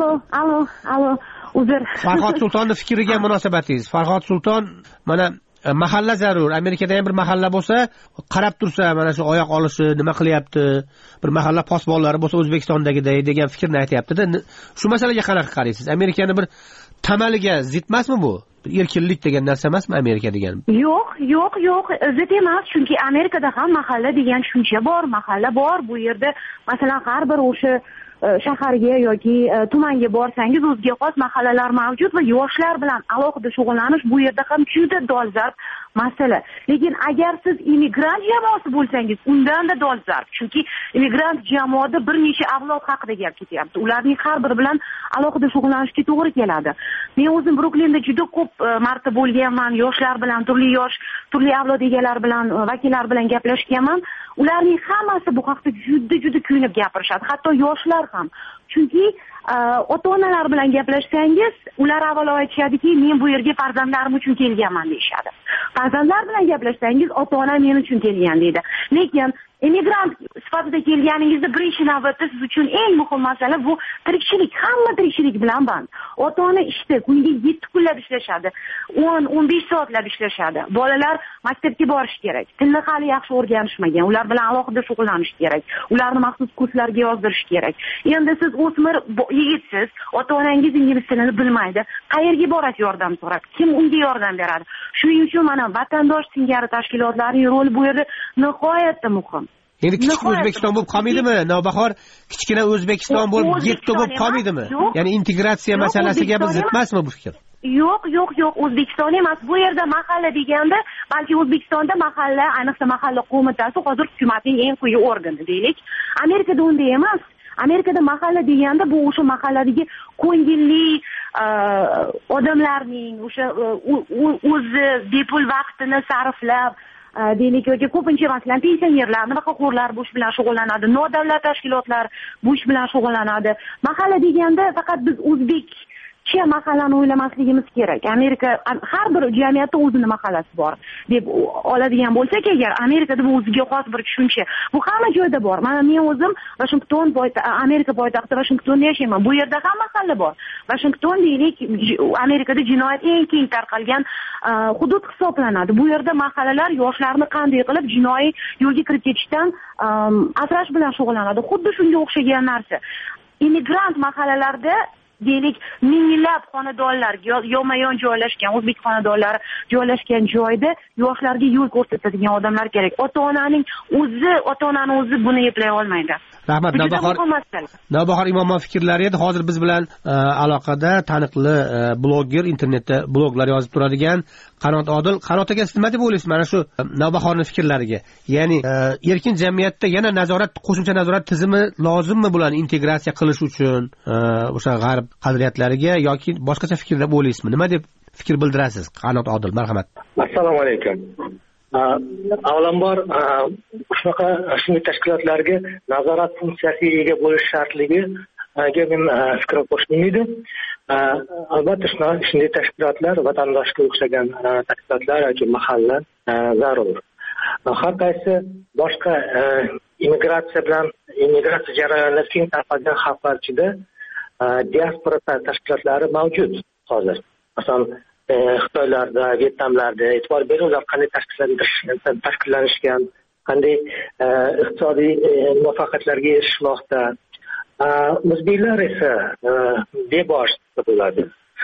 Allo. Uzr. Farhod Sultonning fikriga munosabatingiz. Farhod Sulton mana mahalla zarur. Amerikada ham bir mahalla bo'lsa, qarab tursa, mana shu oyoq olishi, nima qilyapti, bir mahalla posbonlari bo'lsa O'zbekistondagiday degan fikrni aytayapti-da. Shu masalaga qanaqa qaraysiz? Amerikani bir tamaliga zid emasmi bu? Erkinlik degan narsa emasmi Amerika degan? Yo'q, zid emas, chunki Amerikada ham mahalla degan tushuncha bor, mahalla bor. Bu yerda masalan har bir o'sha shaharga yoki tumanga borsangiz o'ziga xos mahallalar mavjud va yoshlar bilan alohida shug'ullanish bu yerda ham juda dolzarb masala. Lekin agar siz immigrant jamoasi bo'lsangiz, undan-da dolzarb. Chunki immigrant jamoada bir necha avlod haqida gap ketyapti. Ularning har biri bilan alohida shug'ullanishga to'g'ri keladi. Men o'zim Bruklinda juda ko'p marta bo'lganman, yoshlar bilan, turli avlod egalari bilan, vakillar bilan gaplashganman. Ularning hammasi bu haqda juda kuyunib gapirishadi. Hatto yoshlar ham. Chunki ota-onalar bilan gaplashsangiz, ular avvalo aytishadiki, men bu yerga farzandlarim uchun kelganman deyshadi. Farzandlar bilan gaplashsangiz, ota-ona men uchun kelgan deydi. Lekin immigrant sifatida kelganingizda birinchi navbatda siz uchun eng muhim masala bu tirikchilik. Hamma tirikchilik bilan band. Ota-ona ishda kuniga 7 kunlab ishlashadi. 10-15 soatlab ishlashadi. Bolalar maktabga borish kerak. Tilni hali yaxshi o'rganishmagan. Ular bilan alohida shug'ullanish kerak. Ularni maxsus kurslarga yozdirish kerak. Endi siz o'smir yigitsiz, ota-onangiz ingliz tilini bilmaydi. Qayerga borasiz yordam so'rab? Kim unga yordam beradi? Shuning uchun mana vatandosh singari tashkilotlarning roli bu yerda nihoyatda muhim. Endi kichik O'zbekiston bo'lib qolmaydimi? Navbahor, kichkina O'zbekiston bo'lib yetti bo'lib qolmaydimi? Ya'ni integratsiya masalasiga biz zidmasmi bu fikr? Yo'q, O'zbekiston emas. Bu yerda mahalla deganda, balki O'zbekistonda mahalla, ayniqsa mahalla qo'mitasi hozir hukumatning eng quyi organi deylik. Amerikada unday emas. Amerikada mahalla deganda bu o'sha mahalladagi ko'ngilli odamlarning o'sha o'zi bepul vaqtini sarflab deylik yoki ko'pincha masalan pensionerlar, nafaqaxo'rlar bu ish bilan shug'ullanadi, nodavlat tashkilotlar bu ish bilan shug'ullanadi. Mahalla deganda faqat biz o'zbekcha mahallani o'ylamasligimiz kerak. Amerika har bir jamiyatda o'zini mahallasi bor deb oladigan bo'lsak agar, Amerikada bu o'ziga xos bir tushuncha. Bu hamma joyda bor. Mana men o'zim Amerika poytaxti Washingtonda yashayman. Bu yerda ham mahalla bor. Washington deylik Amerikada jinoyat eng keng tarqalgan hudud hisoblanadi. Bu yerda mahallalar yoshlarni qanday qilib jinoiy yo'lga kirib ketishdan asrash bilan shug'ullanadi. Xuddi shunga o'xshagan narsa. Immigrant mahallalarda deylik minglab xonadonlar yonma-yon joylashgan, o'zbek xonadonlari joylashgan joyda yoshlarga yo'l ko'rsatadigan odamlar kerak. Ota-onani o'zi buni eplay olmaydi. Rahmat, Navbahor Imomov fikrlari edi. Hozir biz bilan aloqada taniqli blogger, internetda bloglar yozib turadigan Qanot Odil. Qanot aka, siz nima deb o'ylaysiz mana shu Navbahorning fikrlariga? Ya'ni erkin jamiyatda yana qo'shimcha nazorat tizimi lozimmi bularni integratsiya qilish uchun o'sha g'arb qadriyatlariga yoki boshqacha fikr deb o'ylaysizmi? Nima deb fikr bildirasiz? Qanot Odil, marhamat. Assalomu alaykum. Avvalambor shunday tashkilotlarga nazorat funksiyasiga ega bo'lish shartligiga men fikr qo'shmayman. Albatta shunday tashkilotlar vatandoshga o'xshagan tashkilotlar yoki mahalla zarur. Har qaysi boshqa immigratsiya jarayonida keng tarqalgan xalqlar ichida diaspora tashkilotlari mavjud hozir. Masalan, Xitoylarda, Vyetnamlarda e'tibor beringlar, qanday tashkillanishgan, qanday iqtisodiy muvaffaqiyatlarga erishmoqda. O'zbeklar esa bebosh bo'ladi.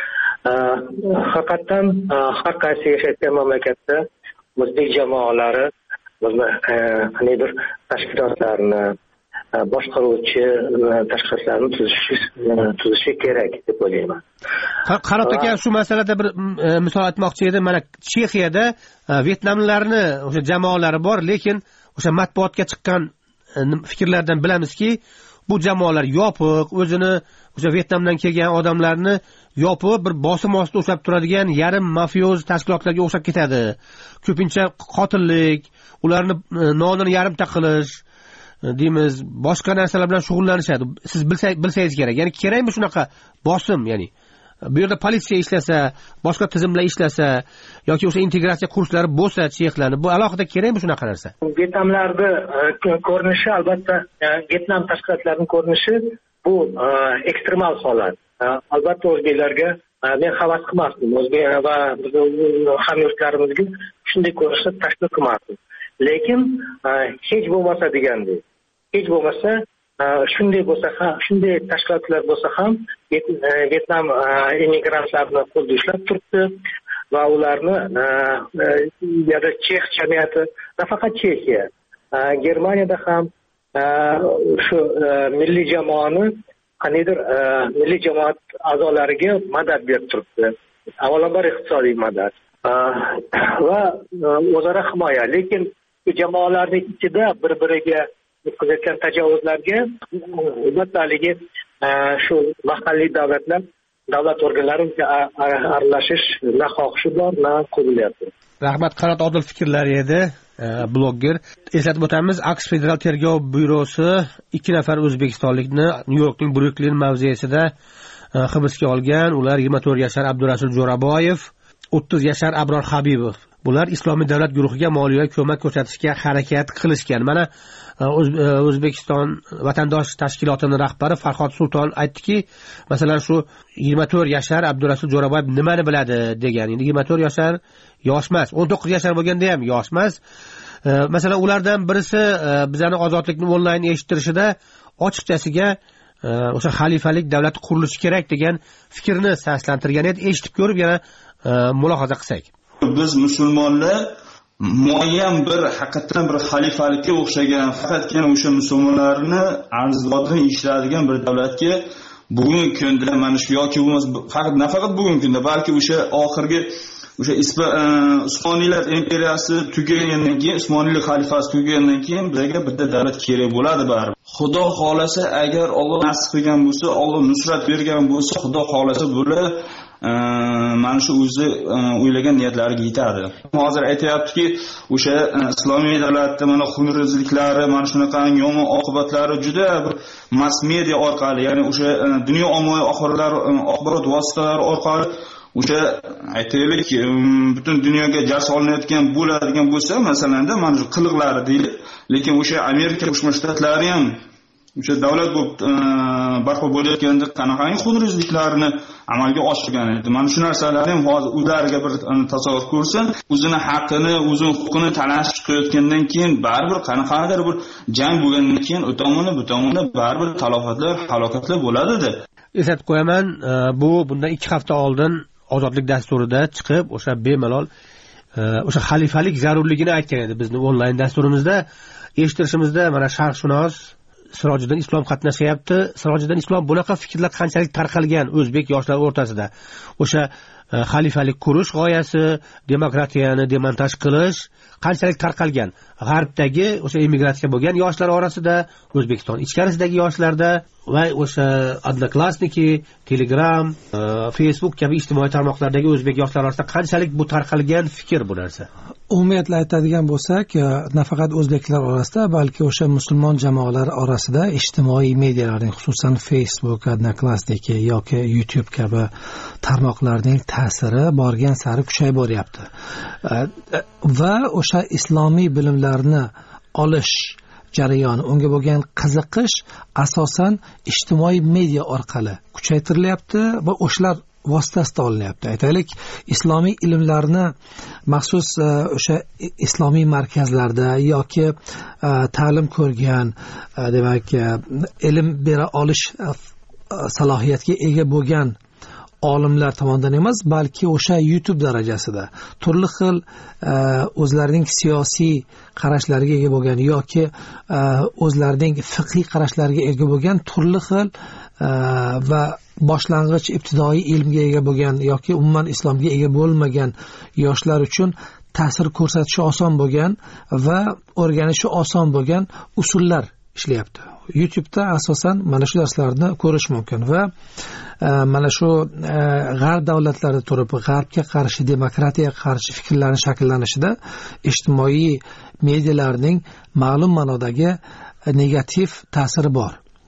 Haqiqatan har qaysi yashayotgan mamlakatda o'zbek jamoalari qandaydir tashkilotlarni, boshqaruvchi tashkilotlarni tuzishi kerak deb o'ylayman. Qarab aka, shu masalada bir misol aytmoqchi edim. Mana Chexiyada Vyetnamlarni o'sha jamoalari bor, lekin o'sha matbuotga chiqqan fikrlardan bilamizki, bu jamoalar yopiq, o'zini o'sha Vyetnamdan kelgan odamlarni yopib bir bosim ostida ushlab turadigan yarim mafioz tashkilotlarga o'xshab ketadi. Ko'pincha qotillik, ularni nonini yarimta qilish deymiz, boshqa narsalar bilan shug'ullanishadi. Siz bilsangiz kerak. Ya'ni kerakmi shunaqa bosim, ya'ni bu yerda politsiya ishlasa, boshqa tizimlar ishlasa yoki o'sha integratsiya kurslari bo'lsa, chexlarni, bu alohida kerakmi shunaqa narsa? Vyetnamlarda ko'rinishi, albatta Vyetnam tashkilotlarining ko'rinishi bu ekstremal holat. Albatta o'zbeklarga men havas qilmasdim. O'zbek va hamyurtlarimizga shunday ko'rinishni tashkil qilmasdim. Lekin hech bo'lmasa degandek, hech bo'lmasa shunday bo'lsa ham, shunday tashkilotlar bo'lsa ham Vyetnam immigrantlarni qo'lda ushlab turibdi va ularni yana Chex jamiyati, nafaqat Chexiya, Germaniyada ham shu milliy jamoani qandaydir milliy jamoat a'zolariga madad berib turibdi. Avvalambor iqtisodiy madad va o'zaro himoya. Lekin bu jamoalarning ichida bir-biriga qilayotgan tajovuzlarga albatta shu mahalliy davlat organlariga aralashish na xohishi bor, na qo'llayapti. Rahmat, Qanot Odil fikrlari edi, blogger. Eslatib o'tamiz, AQSh Federal tergov byurosi 2 nafar o'zbekistonlikni Nyu-Yorkning Bruklin mavzesida hibsga olgan. Ular 24 yashar Abdurasul Jo'raboyev, 30 yashar Abror Habibov. Bular Islomiy davlat guruhiga moliyaviy ko'mak ko'rsatishga harakat qilishgan. Mana O'zbekiston vatandosh tashkilotining rahbari Farhod Sulton aytdiki, masalan shu 24 yashar Abdurasul Jo'raboyev nimani biladi degan. Endi 24 yashar yosh emas, 19 yashar bo'lganda ham yosh emas. Masalan, ulardan birisi bizani ozodlikni onlayn eshittirishida ochiqchasiga o'sha xalifalik davlati qurilishi kerak degan fikrni saslantirgan edi. Eshitib ko'rib yana mulohaza qilsak. Biz musulmonlar muayyan bir haqiqatan bir xalifalikka o'xshagan, faqatgina o'sha musulmonlarni arzodini ishlaydigan bir davlatga bugungi kunda mana shu yoki bo'lmasa faqat nafaqat bugungi kunda, balki o'sha oxirgi o'sha Usmoniylar imperiyasi tugagandan keyin, Usmoniylik xalifasi tugagandan keyin bizga bitta davlat kerak bo'ladi baribir. Xudo xolasa, agar Alloh nasib qilgan bo'lsa, Alloh nusrat bergan bo'lsa, Xudo xolasa bular mana shu o'zi o'ylagan niyatlariga yetadi. Hozir aytayaptiki, o'sha islomiy davlatda mana xunrezliklari, mana shunaqa yomon oqibatlari juda bir mass media orqali, ya'ni o'sha dunyo ommaviy axborot vositalari orqali o'sha aytaylik butun dunyoga jar solinayotgan bo'ladigan bo'lsa, masalanda mana shu qiliqlari deylik, lekin o'sha Amerika Qo'shma Shtatlari ham o'sha davlat bo'lib barpo bo'layotganda qanaqangi xunrezliklarni amalga oshirgan edi. Mana shu narsalarni ham hozir ularga bir tasavvur ko'rsin, o'zini haqqini, o'zini huquqini talashib chiqayotgandan keyin baribir qanaqadir bir jang bo'lgandan keyin u tomoni baribir talofatlar, halokatlar bo'ladi-da. Eslatib qo'yaman, bundan 2 hafta oldin ozodlik dasturida chiqib o'sha bemalol o'sha xalifalik zarurligini aytgan edi. Bizni onlayn dasturimizda eshittirishimizda mana sharqshunos Sirojiddin Islom qatnashyapti. Sirojiddin Islom bunaqa fikrlar qanchalik tarqalgan o'zbek yoshlar o'rtasida. O'sha xalifalik qurish g'oyasi, demokratiyani demontaj qilish qanchalik tarqalgan. G'arbdagi o'sha immigratsiya bo'lgan yoshlar orasida, O'zbekiston ichkarisidagi yoshlarda va o'sha Odnoklassniki, Telegram, Facebook kabi ijtimoiy tarmoqlardagi o'zbek yoshlar orasida qanchalik bu tarqalgan fikr bu narsa. Umumiyatla aytadigan bo'lsak, nafaqat o'zbeklar orasida, balki o'sha musulmon jamoalar orasida ijtimoiy medialarning, xususan Facebook, Odnoklassniki yoki YouTube kabi tarmoqlarning ta'siri borgan sari kuchayib boryapti. Va o'sha islomiy bilimlarni olish jarayoni, unga bo'lgan qiziqish asosan ijtimoiy media orqali kuchaytirilyapti va o'shalar vositasida olinyapti. Aytaylik, islomiy ilmlarni maxsus o'sha islomiy markazlarda yoki ta'lim ko'rgan, demak, ilm bera olish salohiyatga ega bo'lgan olimlar tomonidan emas, balki o'sha YouTube darajasida turli xil o'zlarining siyosiy qarashlariga ega bo'lgan yoki o'zlarining fiqhiy qarashlariga ega bo'lgan turli xil va boshlang'ich ibtidoiy ilmga ega bo'lgan yoki umuman islomga ega bo'lmagan yoshlar uchun ta'sir ko'rsatishi oson bo'lgan va o'rganishi oson bo'lgan usullar ishlayapti. YouTube'da asosan mana shu darslarni ko'rish mumkin va mana shu g'arb davlatlarida turib g'arbga qarshi, demokratiyaga qarshi fikrlarning shakllanishida ijtimoiy medialarning ma'lum ma'nodagi negativ ta'siri bor.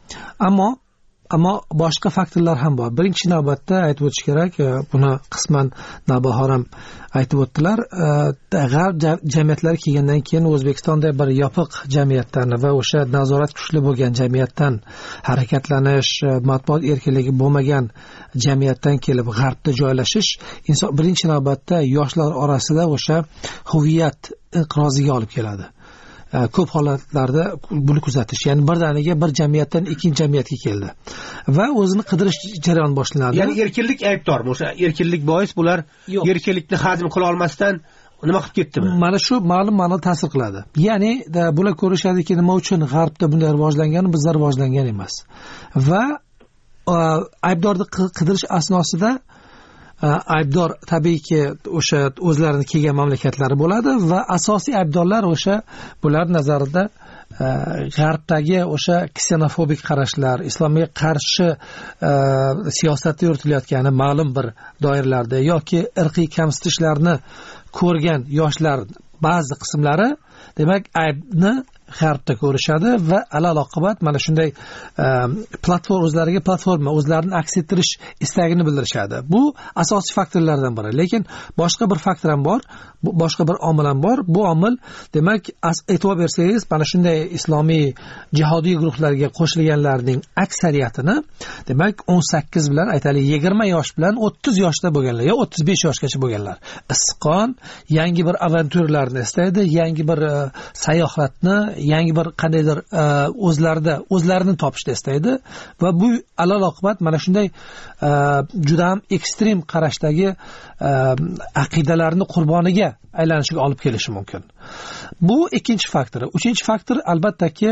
Ammo boshqa faktorlar ham bor. Birinchi navbatda aytib o'tish kerak, buni qisman Navbahor ham aytib o'tdilar. G'arb jamiyatlari kelgandan keyin O'zbekistonda bir yopiq jamiyatdan va o'sha nazorat kuchli bo'lgan jamiyatdan harakatlanish, matbuot erkinligi bo'lmagan jamiyatdan kelib g'arbda joylashish inson birinchi navbatda yoshlar orasida o'sha huviyat inqiroziga olib keladi. Ko'p holatlarda buni kuzatish, ya'ni birdaniga bir jamiyatdan ikkinchi jamiyatga keldi va o'zini qidirish jarayoni boshlanadi. Ya'ni erkinlik aybdormi? O'sha erkinlik bois bular erkinlikni hazm qila olmasdan nima qilib ketdimi? Mana shu ma'lum ma'noda ta'sir qiladi. Ya'ni bular ko'rishadiki, nima uchun g'arbda bunday rivojlangan, bizda rivojlangan emas. Va aybdorni qidirish asnosida aybdor tabiiyki o'sha o'zlarini kelgan mamlakatlari bo'ladi va asosiy aybdorlar o'sha bular nazarida g'arbdagi o'sha ksenofobik qarashlar, islomga qarshi siyosatda yuritilayotgani ma'lum bir doiralarda yoki irqiy kamsitishlarni ko'rgan yoshlar ba'zi qismlari, demak, aybni g'arbda ko'rishadi va alal-oqibat mana shunday o'zlariga platforma, o'zlarini aks ettirish istagini bildirishadi. Bu asosiy faktorlardan biri. Lekin boshqa bir faktor ham bor, boshqa bir omil ham bor. Bu omil, demak, e'tibor bersangiz, mana shunday islomiy jihodiy guruhlarga qo'shilganlarning aksariyatini, demak, 18 bilan, aytaylik, 20 yosh bilan 30 yoshda bo'lganlar, yo 35 yoshgacha bo'lganlar. Isqon yangi bir avantyurlarni istaydi, yangi bir sayohatni, yangi bir qandaydir o'zlarini topishni istaydi va bu alal-oqibat mana shunday juda ham ekstrem qarashdagi aqidalarni qurboniga aylanishiga olib kelishi mumkin. Bu ikkinchi faktor. Uchinchi faktor albattaki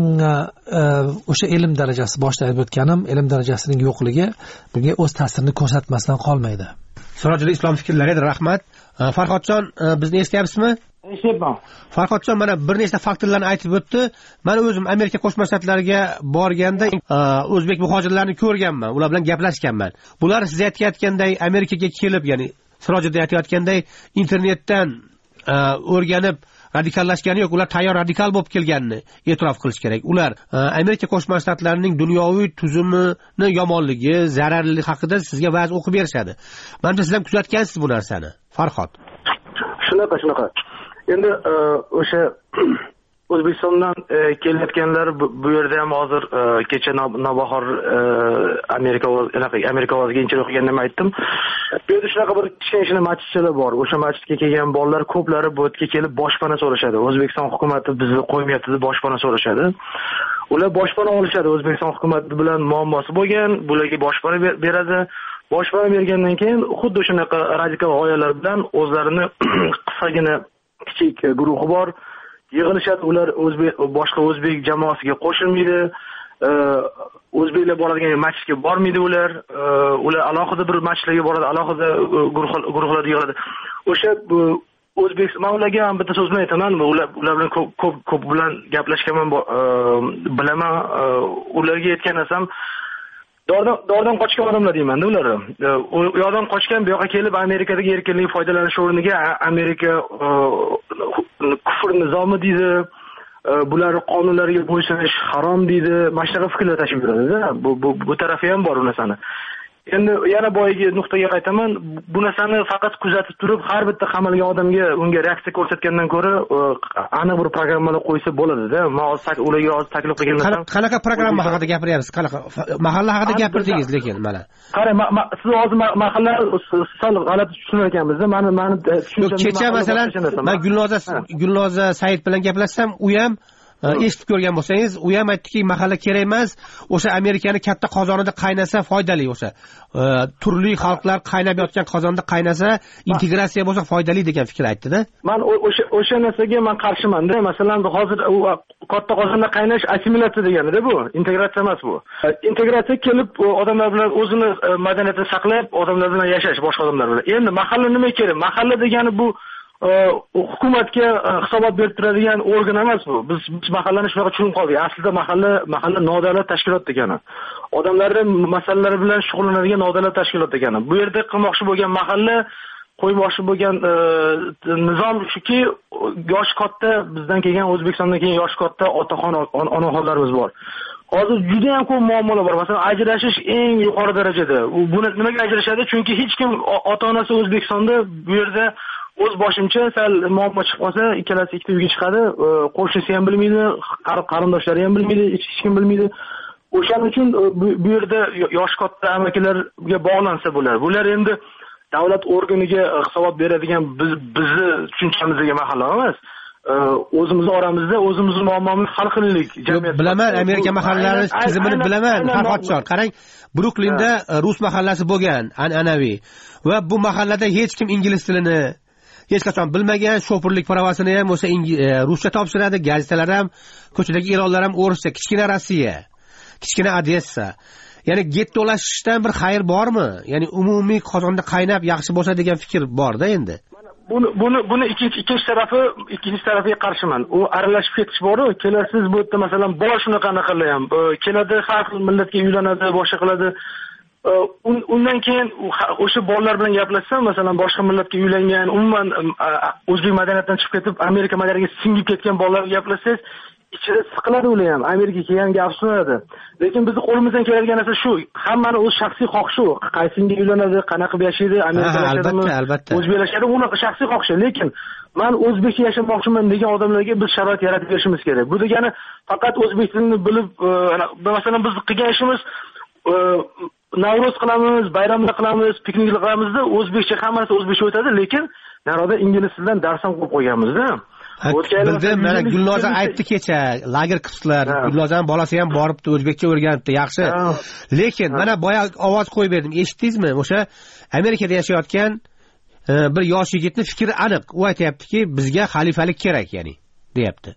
o'sha ilm darajasi, boshda aytib o'tganim, ilm darajasining yo'qligi bunga o'z ta'sirini ko'rsatmasdan qolmaydi. Sirojul Islom fikrlariga rahmat. Farhodjon, bizni eshityapsizmi? Eshityapman. Farhodjon mana bir nechta faktorlarni aytib o'tdi. Men o'zim Amerika Qo'shma Shtatlariga borganda o'zbek muhojirlarni ko'rganman, ular bilan gaplashganman. Bular siz aytayotganday Amerikaga kelib, ya'ni Sirojul aytayotganday internetdan o'rganib radikallashgani yo'q, ular tayyor radikal bo'lib kelganini e'tirof qilish kerak. Ular Amerika Qo'shma Shtatlarining dunyoviy tuzumini yomonligi, zararliligi haqida sizga va'z o'qib berishadi. Menimcha siz ham kuzatgansiz bu narsani, Farhod. Shunaqa. Endi o'sha O'zbekistondan kelayotganlar bu yerda ham hozir kecha Navbahor Amerika ovoziga inchir o'qigandan aytdim. Bu yerda shunaqa bir kichkina masjidlar bor. O'sha masjidga kelgan bolalar ko'plari bu yerga kelib boshpana so'rashadi. O'zbekiston hukumati bizni qo'ymayapti deb boshpana so'rashadi. Ular boshpana olishadi. O'zbekiston hukumati bilan muammosi bo'lgan, bularga boshpana beradi. Boshpana bergandan keyin xuddi shunaqa radikal g'oyalar bilan o'zlarini qisqagina kichik guruhi bor. Yig'ilishadi, ular boshqa o'zbek jamoasiga qo'shilmaydi. O'zbeklar boradigan masjidga bormaydi ular. Ular alohida bir masjidlarga boradi, alohida guruhlar yig'iladi. O'sha O'zbekiston, men ularga ham bitta so'z bilan aytaman, ular bilan ko'p bilan gaplashganman, bilaman. Ularga aytgan narsam, dordan qochgan odamlar deyman-da ular. U yoqdan qochgan, bu yoqqa kelib Amerikadagi erkinlik foydalanish o'rniga Amerika kufr nizomi deydi, bular qonunlariga bo'ysunish harom deydi, mashnaqa fikrlar tashib yuradi-da. Bu tarafi ham bor u narsani. endi yana boyagi nuqtaga qaytaman. Bu narsani faqat kuzatib turib, har bitta qamalgan odamga unga reaksiya ko'rsatgandan ko'ra, aniq bir programmalar qo'ysa bo'ladi-da. Men ularga hozir taklif qilgan narsam. Qanaqa programma haqida gapiryapsiz? Qanaqa mahalla haqida gapirdingiz, lekin mana. Qarang, siz hozir mahalla sal g'alati tushunayotganmiz-da. Mani tushuncham. Kecha masalan, men Gulnoza Said bilan gaplashsam, u ham eshitib ko'rgan bo'lsangiz, u ham aytdiki, mahalla kerak emas, o'sha Amerikani katta qozonida qaynasa foydali, o'sha turli xalqlar qaynab yotgan qozonda qaynasa, integratsiya bo'lsa foydali degan fikr aytdi-da. Men o'sha narsaga men qarshiman-da. Masalan, hozir u katta qozonda qaynash assimilyatsiya degani-da bu, integratsiya emas bu. Integratsiya kelib odamlar bilan o'zini madaniyatini saqlab, odamlar bilan yashash, boshqa odamlar bilan. Endi mahalla nima kerak? Mahalla degani bu hukumatga hisobot berib turadigan organ emas bu. Biz mahallani shunaqa tushunib qoldik. Aslida mahalla nodavlat tashkilot degani. Odamlarning masalalari bilan shug'ullanadigan nodavlat tashkilot degani. Bu yerda qilmoqchi bo'lgan mahalla, qo'ymoqchi bo'lgan nizom shuki, yosh katta, bizdan kelgan, O'zbekistondan kelgan yosh katta otaxon onaxonlarimiz bor. Hozir juda ham ko'p muammolar bor. Masalan, ajrashish eng yuqori darajada. Buni nimaga ajrashadi? Chunki hech kim ota-onasi O'zbekistonda, bu yerda o'z boshimcha sal muammo chiqib qolsa, ikkalasi ikkita uyga chiqadi, qo'shnisi ham bilmaydi, qarindoshlari ham bilmaydi, hech kim bilmaydi. O'shaning uchun bu yerda yosh katta amakilarga bog'lansa bo'lar. Bular endi davlat organiga hisobot beradigan bizni tushunchamizga mahalla emas. O'zimiz oramizda o'zimizning muammomizni hal qilaylik. Bilaman, Amerika mahallari tizimini bilaman. Farhodjon, qarang, Bruklinda rus mahallasi bo'lgan, an'anaviy. Va bu mahallada hech kim ingliz tilini hech qachon bilmagan, shofirlik pravasini ham o'sha ruscha topshiradi, gazetalar ham, ko'chadagi e'lonlar ham o'rischa, kichkina Rossiya, kichkina Odessa. Ya'ni gettolashishdan bir xayr bormi? Ya'ni umumiy qozonda qaynab yaxshi bo'lsa degan fikr bor-da endi. Buni ikkinchi tarafiga qarshiman. U aralashib ketish bor-ku. Kelasiz bu yerda masalan bola shunaqa ham keladi, har xil millatga uylanadi, boshqa qiladi. Undan keyin o'sha bolalar bilan gaplashsam, masalan, boshqa millatga uylangan, umuman o'zbek madaniyatidan chiqib ketib, Amerika madaniyatiga singib ketgan bolalarga gaplashsangiz, ichida siqiladi ular ham, Amerikaga kelganga afsuslanadi. Lekin bizni qo'limizdan keladigan narsa shu, hammani o'z shaxsiy xohishi, qaysinga uylanadi, qanaqa yashaydi, Amerikada yashadimi, o'zbeklar unaqa shaxsiy xohishi. Lekin men o'zbekcha yashamoqchiman degan odamlarga biz sharoit yaratib berishimiz kerak. Bu degani faqat o'zbek tilini bilib, masalan, biz qilgan ishimiz Navro'z qilamiz, bayramlar qilamiz, pikniklar qilamizda, o'zbekcha hammasi o'zbekcha o'tadi, lekin naroda ingliz tilidan dars ham qo'yib qo'yganmiz-da. Bildim, mana Gulnoza aytdi kecha, lager qilibsizlar. Gulnozaning bolasi ham boribdi, o'zbekcha o'rganibdi, yaxshi. Lekin mana boya ovoz qo'yib berdim, eshitdingizmi? O'sha Amerikada yashayotgan bir yosh yigitning fikri aniq. U aytayaptiki, bizga xalifalik kerak, ya'ni, deyapti.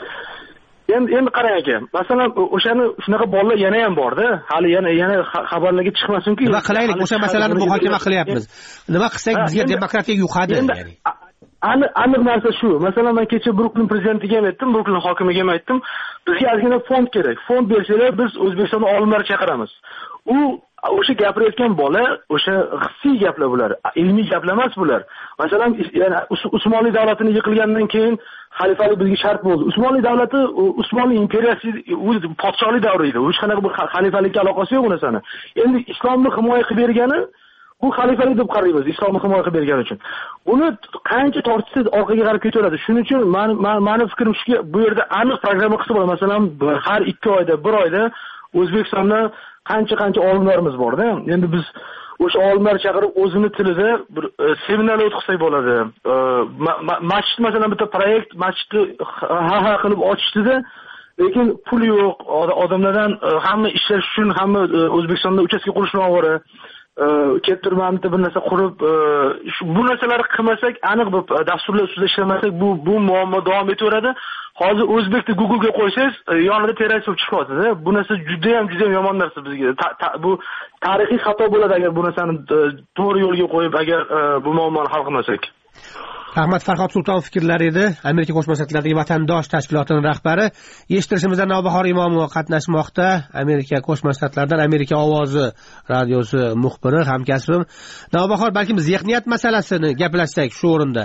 Endi qarang aka, masalan, o'shani shunaqa bolalar yana ham bor-da. Hali yana xabarlarga chiqmasin-ku. Nima qilaylik? O'sha masalani muhokama qilyapmiz. Nima qilsak bizga demokratiya yuqadi, ya'ni. Aniq narsa shu. Masalan, men kecha Bruklin prezidentiga ham aytdim, Bruklin hokimiga ham aytdim. Bizga ozgina fond kerak. Fond bersanglar, biz O'zbekistonda olimlar chaqiramiz. O'sha gapirayotgan bola, o'sha hissiy gaplar bular, ilmiy gaplar emas bular. Masalan, Usmonli davlatining yiqilganidan keyin xalifalik bizga shart bo'ldi. Usmonli davlati, Usmonli imperiyasi podshohlik davri edi. Hech qanaqa bir xalifalikka aloqasi yo'q bu narsani. Endi islomni himoya qilib bergani bu xalifalik deb qaraymiz, islomni himoya qilib bergani uchun. Uni qancha tortishsiz orqaga qarab ketaveradi. Shuning uchun meni fikrim shuki, bu yerda aniq programma qilsa bo'ladi. Masalan, har 2 oyda, 1 oyda O'zbekistonda qancha olimlarimiz bor-da. Endi biz o'sha olimlar chaqirib o'zini tilida bir seminarlar o'tkazsak bo'ladi. Masjid masalan bitta proyekt, masjidni ha qilib ochishdi-da, lekin pul yo'q. Odamlardan hamma ishlash uchun hamma O'zbekistonda uchastka qurishni ovora. Kelib turmamda bir narsa qurib, bu narsalarni qilmasak, aniq bir dasturlar ustida ishlamasak, bu muammo davom etaveradi. Hozir o'zbekni Google'ga qo'ysangiz, yonida terakt chiqib chiqadi-da. Bu narsa juda ham yomon narsa bizga. Bu tarixiy xato bo'ladi agar bu narsani to'g'ri yo'lga qo'yib, agar bu muammoni hal qilmasak. Rahmat Farhod Sultonov fikrlari edi. Amerika Qo'shma Shtatlaridagi vatandosh tashkilotining rahbari. Eshittirishimizda Navbahor Imomova qatnashmoqda. Amerika Qo'shma Shtatlaridan Amerika ovozi radiosi muxbiri, hamkasbim. Navbahor, balkim zehniyat masalasini gaplashsak shu o'rinda.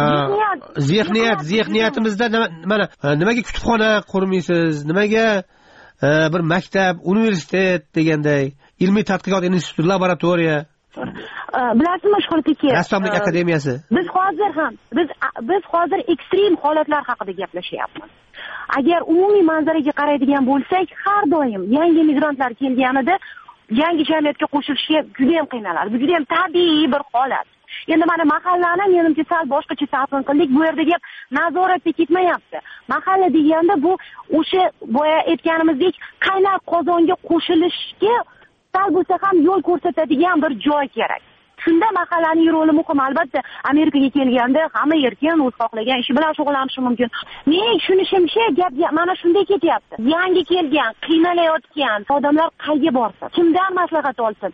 Zehniyatimizda mana nimaga kutubxona qurmaysiz? Nimaga bir maktab, universitet deganday ilmiy tadqiqot instituti, laboratoriya, bilasizmi Shuhrat aka, rassomlik akademiyasi. Biz hozir ekstrem holatlar haqida gaplashyapmiz. Agar umumiy manzaraga qaraydigan bo'lsak, har doim yangi migrantlar kelganida yangi jamiyatga qo'shilishga juda ham qiynaladi. Bu juda ham tabiiy bir holat. Endi mana mahallani menimcha sal boshqacha talqin qildik. Bu yerda gap nazoratga ketmayapti. Mahalla deganda bu o'sha boya aytganimizdek qaynar qozonga qo'shilishga sal bo'lsa ham yo'l ko'rsatadigan bir joy kerak. Shunda mahallaning roli muhim. Albatta, Amerikaga kelganda hamma erkin o'z xohlagan ishi bilan shug'ullanishi mumkin. Men tushunishimcha gap mana shunday ketyapti. Yangi kelgan, qiynalayotgan odamlar qayerga borsin? Kimdan maslahat olsin?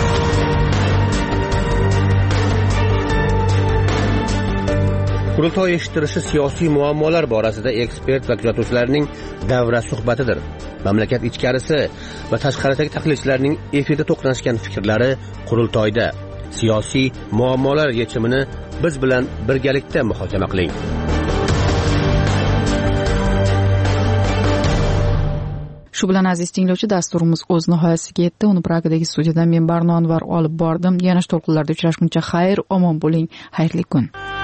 Qurultoy eshittirishi siyosiy muammolar borasida ekspert va kuzatuvchilarning davra suhbatidir. Mamlakat ichkarisi va tashqaridagi tahlilchilarning efirda to'qnashgan fikrlari qurultoyda. Siyosiy muammolar yechimini biz bilan birgalikda muhokama qiling. Shu bilan aziz tinglovchi, dasturimiz o'z nihoyasiga yetdi. Uni Pragadagi studiyadan men Barno Anvar olib bordim. Yana to'lqinlarda uchrashguncha xayr, omon bo'ling, xayrli kun.